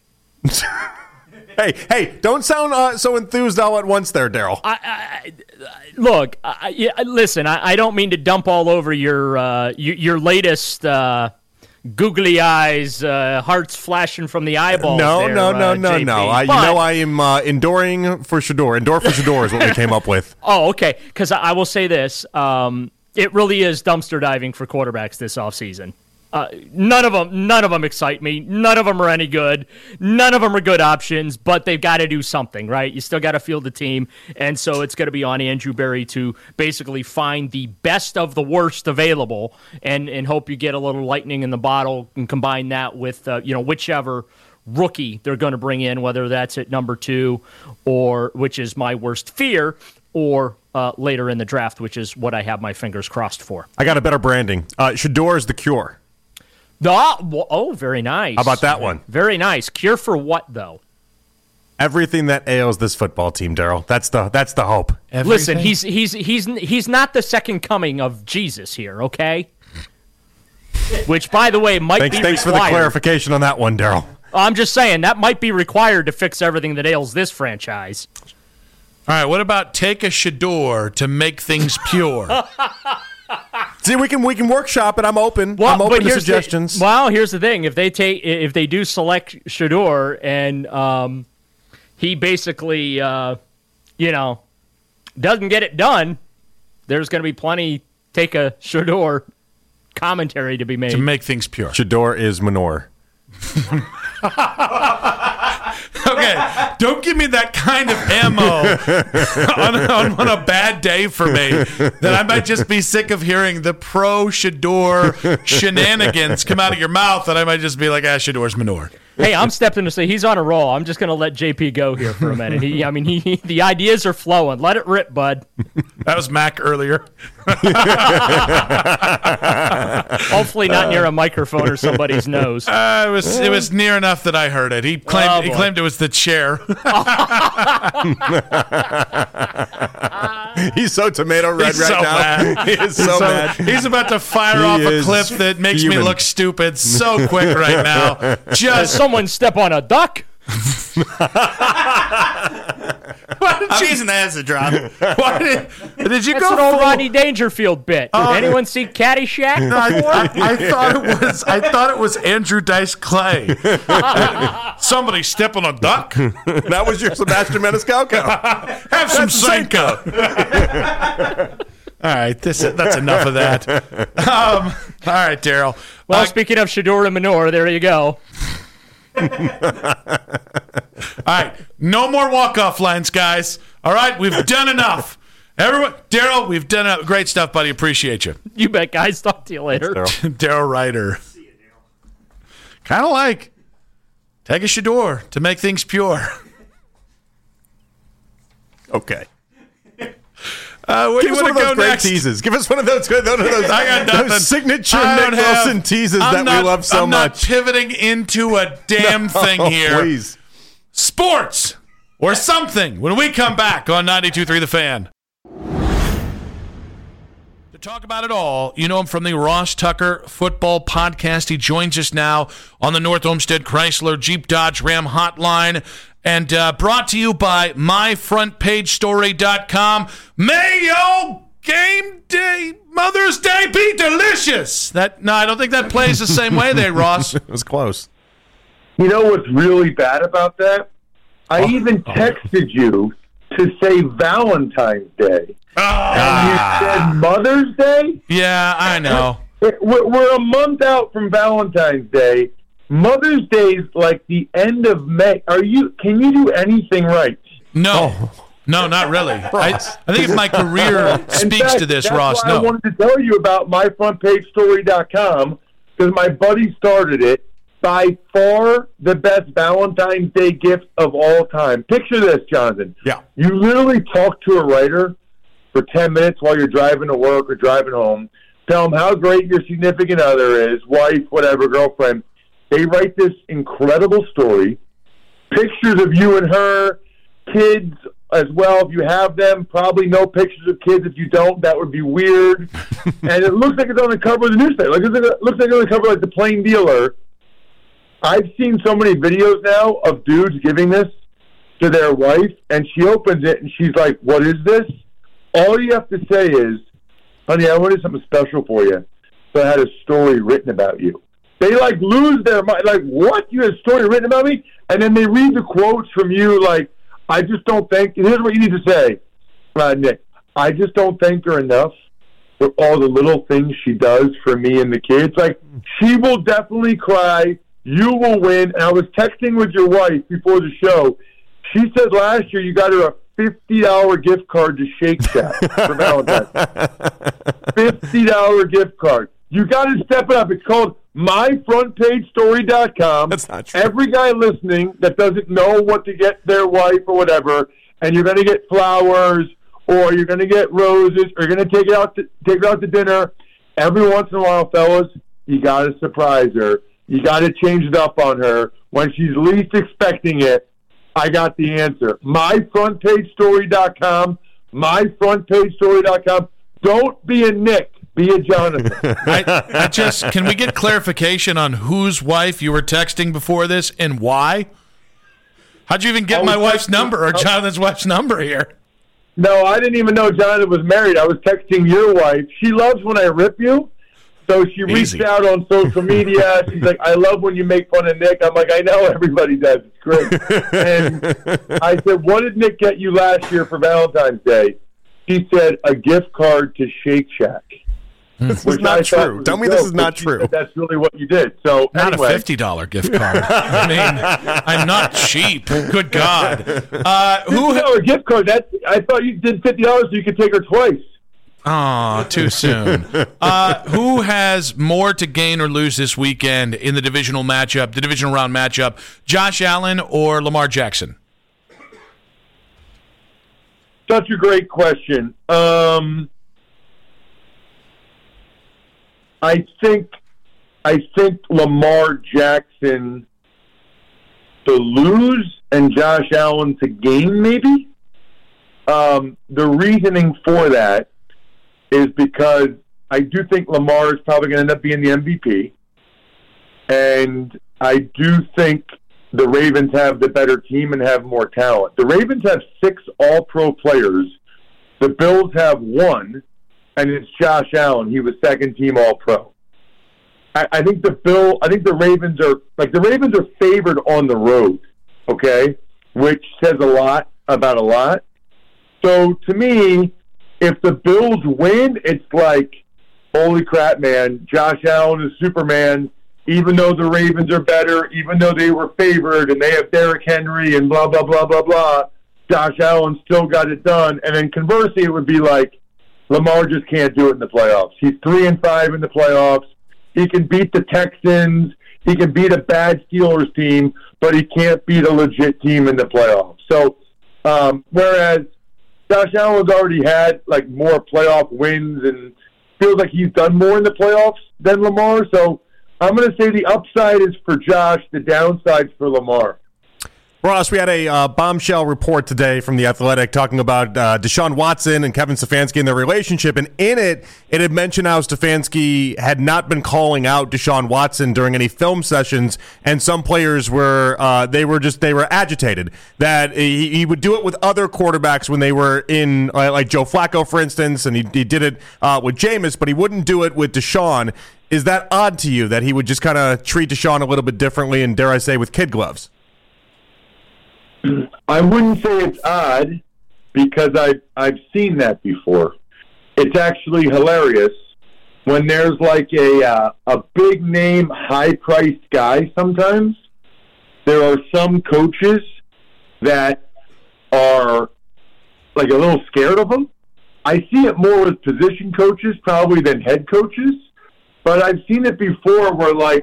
Hey, don't sound so enthused all at once there, Daryl. Look, listen, I don't mean to dump all over your latest googly eyes, hearts flashing from the eyeballs. No. JP, I am enduring for Shador. Endure for Shador is what we came up with. Oh, okay. Because I will say this. It really is dumpster diving for quarterbacks this offseason. None of them excite me. None of them are any good. None of them are good options, but they've got to do something, right? You still got to field the team, and so it's going to be on Andrew Berry to basically find the best of the worst available and hope you get a little lightning in the bottle and combine that with whichever rookie they're going to bring in, whether that's at number 2 or, which is my worst fear, or later in the draft, which is what I have my fingers crossed for. I got a better branding. Shador is the cure. Oh, very nice. How about that one? Very nice. Cure for what, though? Everything that ails this football team, Daryl. That's the hope. Everything? Listen, he's not the second coming of Jesus here, okay? Which, by the way, might be required. Thanks for the clarification on that one, Daryl. I'm just saying, that might be required to fix everything that ails this franchise. All right, what about take a Shador to make things pure? See, we can workshop it. I'm open. I'm open to suggestions. Here's the thing: if they do select Shador and he basically doesn't get it done, there's going to be plenty take a Shador commentary to be made to make things pure. Shador is manure. Okay, don't give me that kind of ammo on a bad day for me that I might just be sick of hearing the pro-Shador shenanigans come out of your mouth, and I might just be like, Shador's manure. Hey, I'm stepping to say he's on a roll. I'm just going to let JP go here for a minute. The ideas are flowing. Let it rip, bud. That was Mac earlier. Hopefully not near a microphone or somebody's nose. It was near enough that I heard it. He claimed it was the chair. He's so tomato red right now. Mad. He is so mad. He's about to fire off a clip that makes me look stupid so quick right now. Just someone step on a duck. I'm using that as a drop. Did you That's go an old Rodney Dangerfield bit. Anyone see Caddyshack? No, I thought it was Andrew Dice Clay. Somebody step on a duck. That was your Sebastian Maniscalco. Have some Senka. All right, that's enough of that. All right, Daryl. Well, speaking of Shedeur and Manor, there you go. All right, no more walk-off lines, guys. All right, we've done enough. Everyone, Daryl, we've done enough. Great stuff, buddy. Appreciate you. You bet, guys. Talk to you later. Daryl Ryder. Kind of like take a Shedeur to make things pure. Okay. Where do you want to go next? Teases. Give us one of those. I got nothing. Those signature Nick Wilson teases that we love so I'm much. I'm not pivoting into a damn thing here. Please. Sports or something when we come back on 92.3 The Fan. To talk about it all, you know him from the Ross Tucker Football Podcast. He joins us now on the North Olmsted Chrysler Jeep Dodge Ram Hotline. And brought to you by MyFrontPageStory.com. May your game day, Mother's Day be delicious. No, I don't think that plays the same way there, Ross. It was close. You know what's really bad about that? I even texted you to say Valentine's Day. And you said Mother's Day? Yeah, I know. We're a month out from Valentine's Day. Mother's Day is like the end of May. Can you do anything right? No, not really. I think if my career speaks to this, Ross. I wanted to tell you about MyFrontPageStory.com because my buddy started it. By far the best Valentine's Day gift of all time. Picture this, Jonathan. Yeah. You literally talk to a writer for 10 minutes while you're driving to work or driving home. Tell them how great your significant other is, wife, whatever, girlfriend. They write this incredible story, pictures of you and her, kids as well if you have them, probably no pictures of kids if you don't. That would be weird. And it looks like it's on the cover of the newspaper. Like it looks like it's on the cover like the Plain Dealer. I've seen so many videos now of dudes giving this to their wife, and she opens it, and she's like, what is this? All you have to say is, honey, I wanted something special for you, so I had a story written about you. They, lose their mind. Like, what? You had a story written about me? And then they read the quotes from you, like, I just don't think, here's what you need to say, Nick, I just don't thank her enough for all the little things she does for me and the kids. Like, she will definitely cry. You will win. And I was texting with your wife before the show. She said last year you got her a $50 gift card to Shake Shack for Valentine's. $50 gift card. You got to step it up. It's called MyFrontPageStory.com. That's not true. Every guy listening that doesn't know what to get their wife or whatever, and you're going to get flowers or you're going to get roses or you're going to take her out to dinner, every once in a while, fellas, you got to surprise her. You got to change it up on her. When she's least expecting it, I got the answer. MyFrontPageStory.com. MyFrontPageStory.com. Don't be a Nick. Be a Jonathan. Can we get clarification on whose wife you were texting before this and why? How'd you even get my wife's number or Jonathan's wife's number here? No, I didn't even know Jonathan was married. I was texting your wife. She loves when I rip you. So she reached out on social media. She's like, I love when you make fun of Nick. I'm like, I know everybody does. It's great. And I said, what did Nick get you last year for Valentine's Day? She said, a gift card to Shake Shack. This is not true. Tell me this is not true. That's really what you did. So not anyway. a $50 gift card. I mean, I'm not cheap. Good God. A gift card. I thought you did $50 so you could take her twice. Oh, too soon. Who has more to gain or lose this weekend in the divisional round matchup? Josh Allen or Lamar Jackson? Such a great question. I think Lamar Jackson to lose and Josh Allen to gain, maybe. The reasoning for that is because I do think Lamar is probably going to end up being the MVP. And I do think the Ravens have the better team and have more talent. The Ravens have 6 all-pro players. The Bills have 1. And it's Josh Allen. He was second-team All-Pro. I think the Ravens are favored on the road, okay, which says a lot about a lot. So to me, if the Bills win, it's like, holy crap, man, Josh Allen is Superman, even though the Ravens are better, even though they were favored and they have Derrick Henry and blah, blah, blah, blah, blah, Josh Allen still got it done. And then conversely, it would be like, Lamar just can't do it in the playoffs. He's 3-5 in the playoffs. He can beat the Texans. He can beat a bad Steelers team, but he can't beat a legit team in the playoffs. So, whereas Josh Allen's already had like more playoff wins and feels like he's done more in the playoffs than Lamar. So I'm going to say the upside is for Josh, the downside's for Lamar. Ross, we had a bombshell report today from The Athletic talking about Deshaun Watson and Kevin Stefanski and their relationship, and in it had mentioned how Stefanski had not been calling out Deshaun Watson during any film sessions, and some players were they were agitated that he would do it with other quarterbacks when they were in, like Joe Flacco, for instance, and he did it with Jameis, but he wouldn't do it with Deshaun. Is that odd to you that he would just kind of treat Deshaun a little bit differently and, dare I say, with kid gloves? I wouldn't say it's odd because I've seen that before. It's actually hilarious when there's like a big name, high priced guy. Sometimes there are some coaches that are like a little scared of him. I see it more with position coaches probably than head coaches, but I've seen it before where like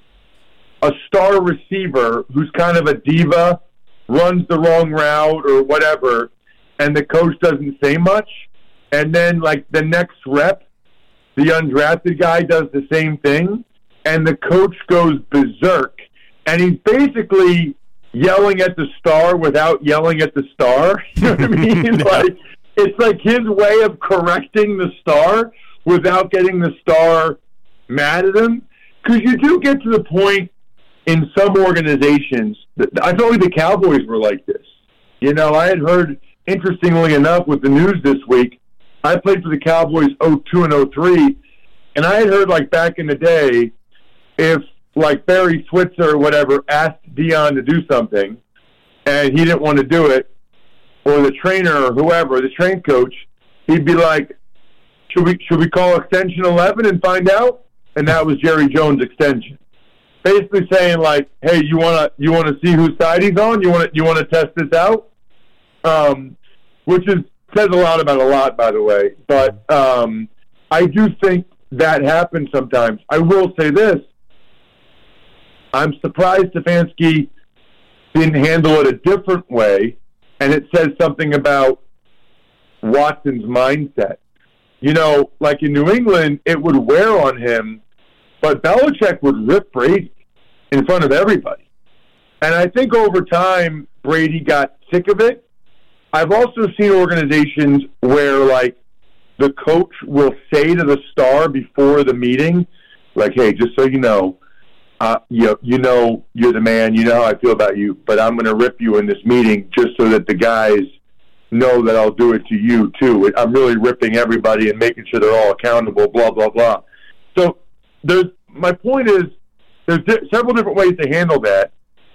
a star receiver who's kind of a diva runs the wrong route or whatever, and the coach doesn't say much, and then like the next rep, the undrafted guy does the same thing, and the coach goes berserk, and he's basically yelling at the star without yelling at the star. You know what I mean? Like it's like his way of correcting the star without getting the star mad at him, because you do get to the point in some organizations, I felt like the Cowboys were like this. You know, I had heard, interestingly enough, with the news this week, I played for the Cowboys 02 and 03, and I had heard, like, back in the day, if, like, Barry Switzer or whatever asked Dion to do something, and he didn't want to do it, or the trainer or whoever, the train coach, he'd be like, should we call extension 11 and find out? And that was Jerry Jones' extension. Basically saying like, hey, you wanna see whose side he's on? You wanna test this out? Which says a lot about a lot, by the way. But I do think that happens sometimes. I will say this: I'm surprised Stefanski didn't handle it a different way, and it says something about Watson's mindset. You know, like in New England, it would wear on him. But Belichick would rip Brady in front of everybody. And I think over time, Brady got sick of it. I've also seen organizations where, like, the coach will say to the star before the meeting, like, hey, just so you know, you know you're the man, you know how I feel about you, but I'm going to rip you in this meeting just so that the guys know that I'll do it to you, too. I'm really ripping everybody and making sure they're all accountable, blah, blah, blah. So, my point is, there's several different ways to handle that.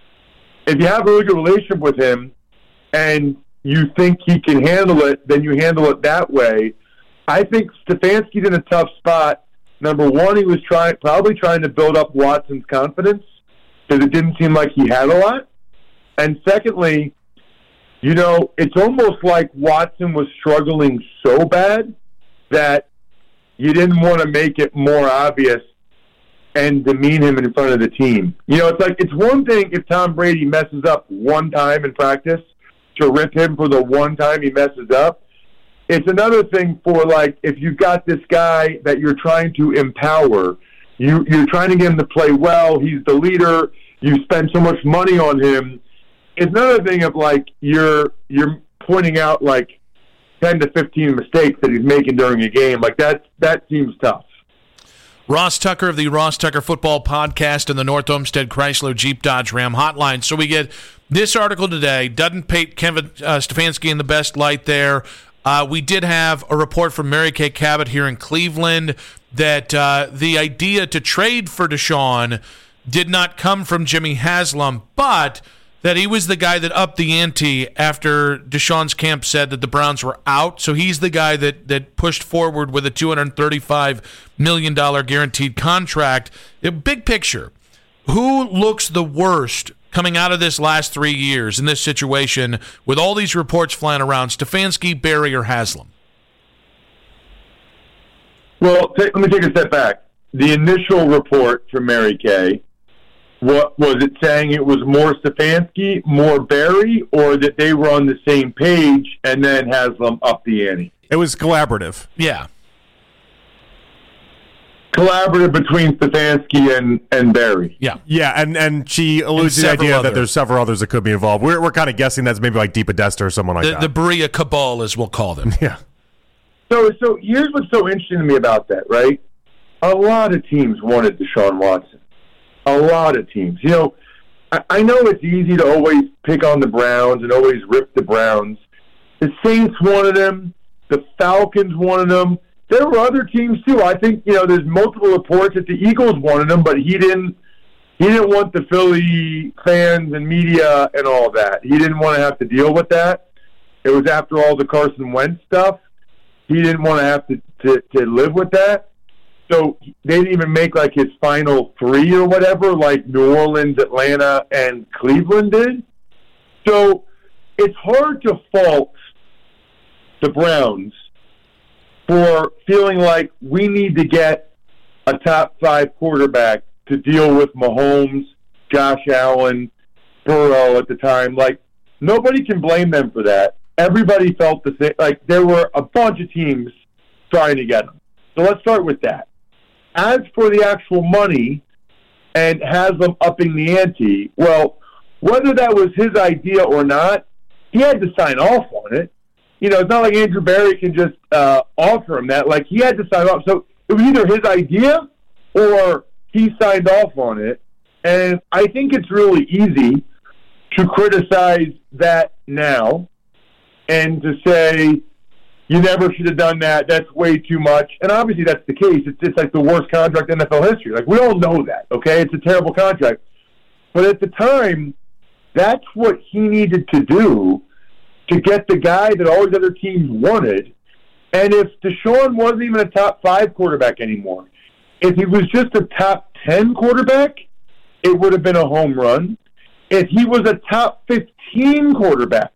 If you have a really good relationship with him and you think he can handle it, then you handle it that way. I think Stefanski's in a tough spot. Number one, he was probably trying to build up Watson's confidence because it didn't seem like he had a lot. And secondly, you know, it's almost like Watson was struggling so bad that you didn't want to make it more obvious and demean him in front of the team. You know, it's like, it's one thing if Tom Brady messes up one time in practice to rip him for the one time he messes up. It's another thing for, like, if you've got this guy that you're trying to empower, you're trying to get him to play well, he's the leader, you spend so much money on him. It's another thing of, like, you're pointing out, like, 10 to 15 mistakes that he's making during a game. Like, that seems tough. Ross Tucker of the Ross Tucker Football Podcast and the North Olmsted Chrysler Jeep Dodge Ram Hotline. So we get this article today. Doesn't paint Kevin Stefanski in the best light there. We did have a report from Mary Kay Cabot here in Cleveland that the idea to trade for Deshaun did not come from Jimmy Haslam, but that he was the guy that upped the ante after Deshaun's camp said that the Browns were out. So he's the guy that pushed forward with a $235 million guaranteed contract. Big picture, who looks the worst coming out of this last 3 years in this situation with all these reports flying around, Stefanski, Berry, or Haslam? Well, let me take a step back. The initial report from Mary Kay, what was it saying? It was more Stefanski, more Berry, or that they were on the same page and then Haslam up the ante? It was collaborative. Yeah. Collaborative between Stefanski and Berry. Yeah. Yeah, and she alludes to the idea that there's several others that could be involved. We're kind of guessing that's maybe like Deepa Desta or someone like that. The Berea cabal, as we'll call them. Yeah. So here's what's so interesting to me about that, right? A lot of teams wanted Deshaun Watson. A lot of teams. You know, I know it's easy to always pick on the Browns and always rip the Browns. The Saints wanted him. The Falcons wanted him. There were other teams too. I think, you know, there's multiple reports that the Eagles wanted him, but he didn't want the Philly fans and media and all that. He didn't want to have to deal with that. It was after all the Carson Wentz stuff. He didn't want to have to live with that. So they didn't even make like his final three or whatever, like New Orleans, Atlanta, and Cleveland did. So it's hard to fault the Browns for feeling like we need to get a top 5 quarterback to deal with Mahomes, Josh Allen, Burrow at the time. Like, nobody can blame them for that. Everybody felt the same. Like, there were a bunch of teams trying to get him. So let's start with that. As for the actual money and Haslam upping the ante, well, whether that was his idea or not, he had to sign off on it. You know, it's not like Andrew Berry can just offer him that. Like, he had to sign off. So it was either his idea or he signed off on it. And I think it's really easy to criticize that now and to say, you never should have done that. That's way too much. And obviously that's the case. It's just like the worst contract in NFL history. Like, we all know that, okay? It's a terrible contract. But at the time, that's what he needed to do to get the guy that all these other teams wanted. And if Deshaun wasn't even a top 5 quarterback anymore, if he was just a top 10 quarterback, it would have been a home run. If he was a top 15 quarterback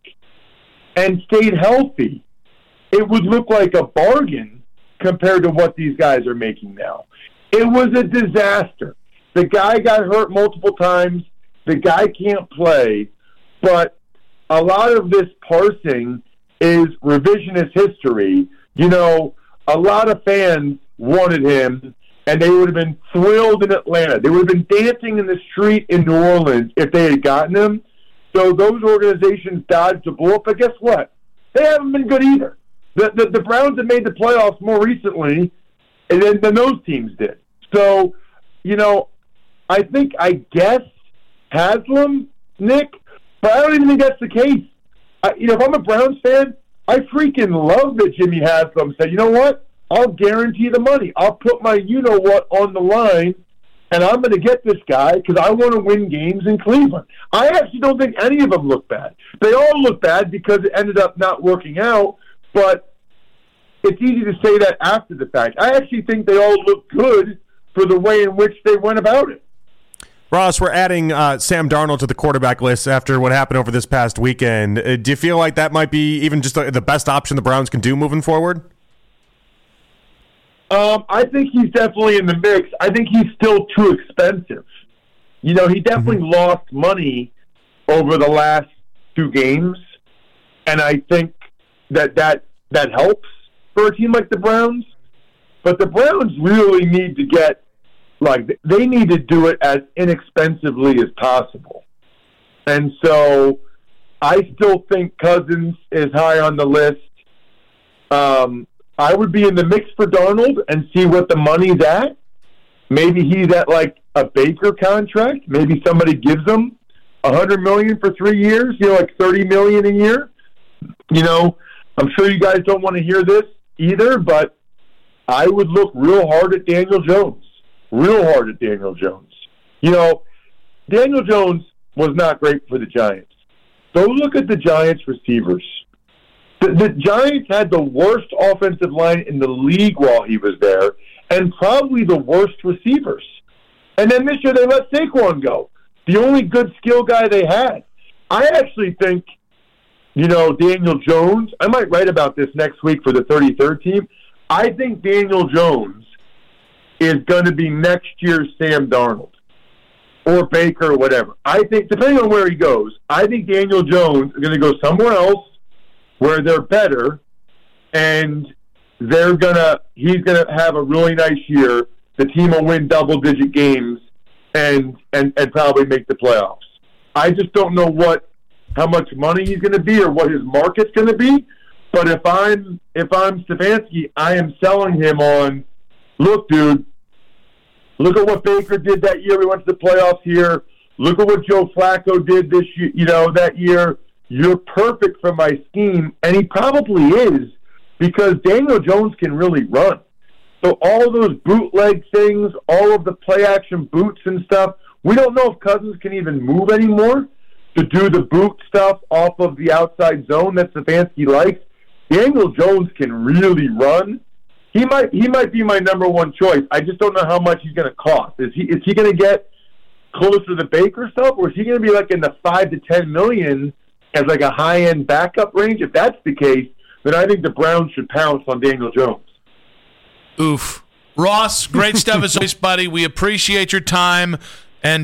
and stayed healthy, it would look like a bargain compared to what these guys are making now. It was a disaster. The guy got hurt multiple times. The guy can't play. But a lot of this parsing is revisionist history. You know, a lot of fans wanted him, and they would have been thrilled in Atlanta. They would have been dancing in the street in New Orleans if they had gotten him. So those organizations dodged a bullet. But guess what? They haven't been good either. The Browns have made the playoffs more recently than those teams did. So, you know, I guess Haslam, Nick, but I don't even think that's the case. If I'm a Browns fan, I freaking love that Jimmy Haslam said, you know what? I'll guarantee the money. I'll put my you-know-what on the line, and I'm going to get this guy because I want to win games in Cleveland. I actually don't think any of them look bad. They all look bad because it ended up not working out, but it's easy to say that after the fact. I actually think they all look good for the way in which they went about it. Ross, we're adding Sam Darnold to the quarterback list after what happened over this past weekend. Do you feel like that might be even just the best option the Browns can do moving forward? I think he's definitely in the mix. I think he's still too expensive. You know, he definitely lost money over the last 2 games, and I think that helps for a team like the Browns. But the Browns really need to get, they need to do it as inexpensively as possible. And so I still think Cousins is high on the list. I would be in the mix for Darnold and see what the money's at. Maybe he's at a Baker contract. Maybe somebody gives him $100 million for 3 years, $30 million a year. I'm sure you guys don't want to hear this either, but I would look real hard at Daniel Jones. Daniel Jones, was not great for the Giants. Go look at the Giants receivers. The Giants had the worst offensive line in the league while he was there, and probably the worst receivers. And then this year they let Saquon go, the only good skill guy they had. I actually think, Daniel Jones, I might write about this next week for the 33rd team. I think Daniel Jones is going to be next year's Sam Darnold or Baker or whatever. I think, depending on where he goes, I think Daniel Jones is going to go somewhere else where they're better, and he's going to have a really nice year. The team will win double-digit games and probably make the playoffs. I just don't know how much money he's going to be or what his market's going to be. But if I'm Stefanski, I am selling him on, look, dude, look at what Baker did that year. We went to the playoffs here. Look at what Joe Flacco did this year, that year. You're perfect for my scheme, and he probably is, because Daniel Jones can really run. So all those bootleg things, all of the play-action boots and stuff, we don't know if Cousins can even move anymore to do the boot stuff off of the outside zone that Stefanski likes. Daniel Jones can really run. He might be my number one choice. I just don't know how much he's going to cost. Is he going to get close to the Baker stuff, or is he going to be like in the $5 to $10 million as like a high-end backup range? If that's the case, then I think the Browns should pounce on Daniel Jones. Oof. Ross, great stuff as always, buddy. We appreciate your time. And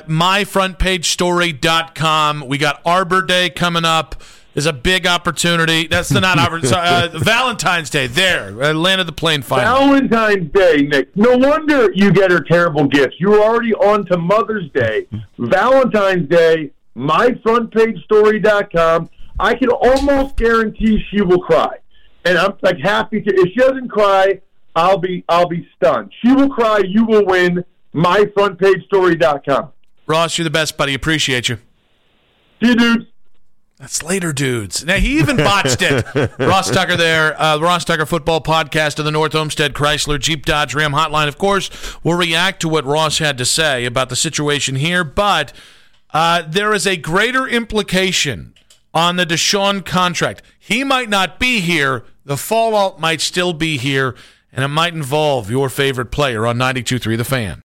myfrontpagestory.com. We got Arbor Day coming up. There's a big opportunity. That's not Arbor. Valentine's Day. There. Landed the plane finally. Valentine's Day, Nick. No wonder you get her terrible gifts. You were already on to Mother's Day. Valentine's Day, myfrontpagestory.com. I can almost guarantee she will cry. And I'm like happy to. If she doesn't cry, I'll be stunned. She will cry. You will win. myfrontpagestory.com. Ross, you're the best, buddy. Appreciate you. See you, dudes. That's later, dudes. Now, he even botched it. Ross Tucker there, the Ross Tucker Football Podcast of the North Olmsted Chrysler Jeep Dodge Ram Hotline. Of course, we'll react to what Ross had to say about the situation here, but there is a greater implication on the Deshaun contract. He might not be here. The fallout might still be here, and it might involve your favorite player on 92.3 The Fan.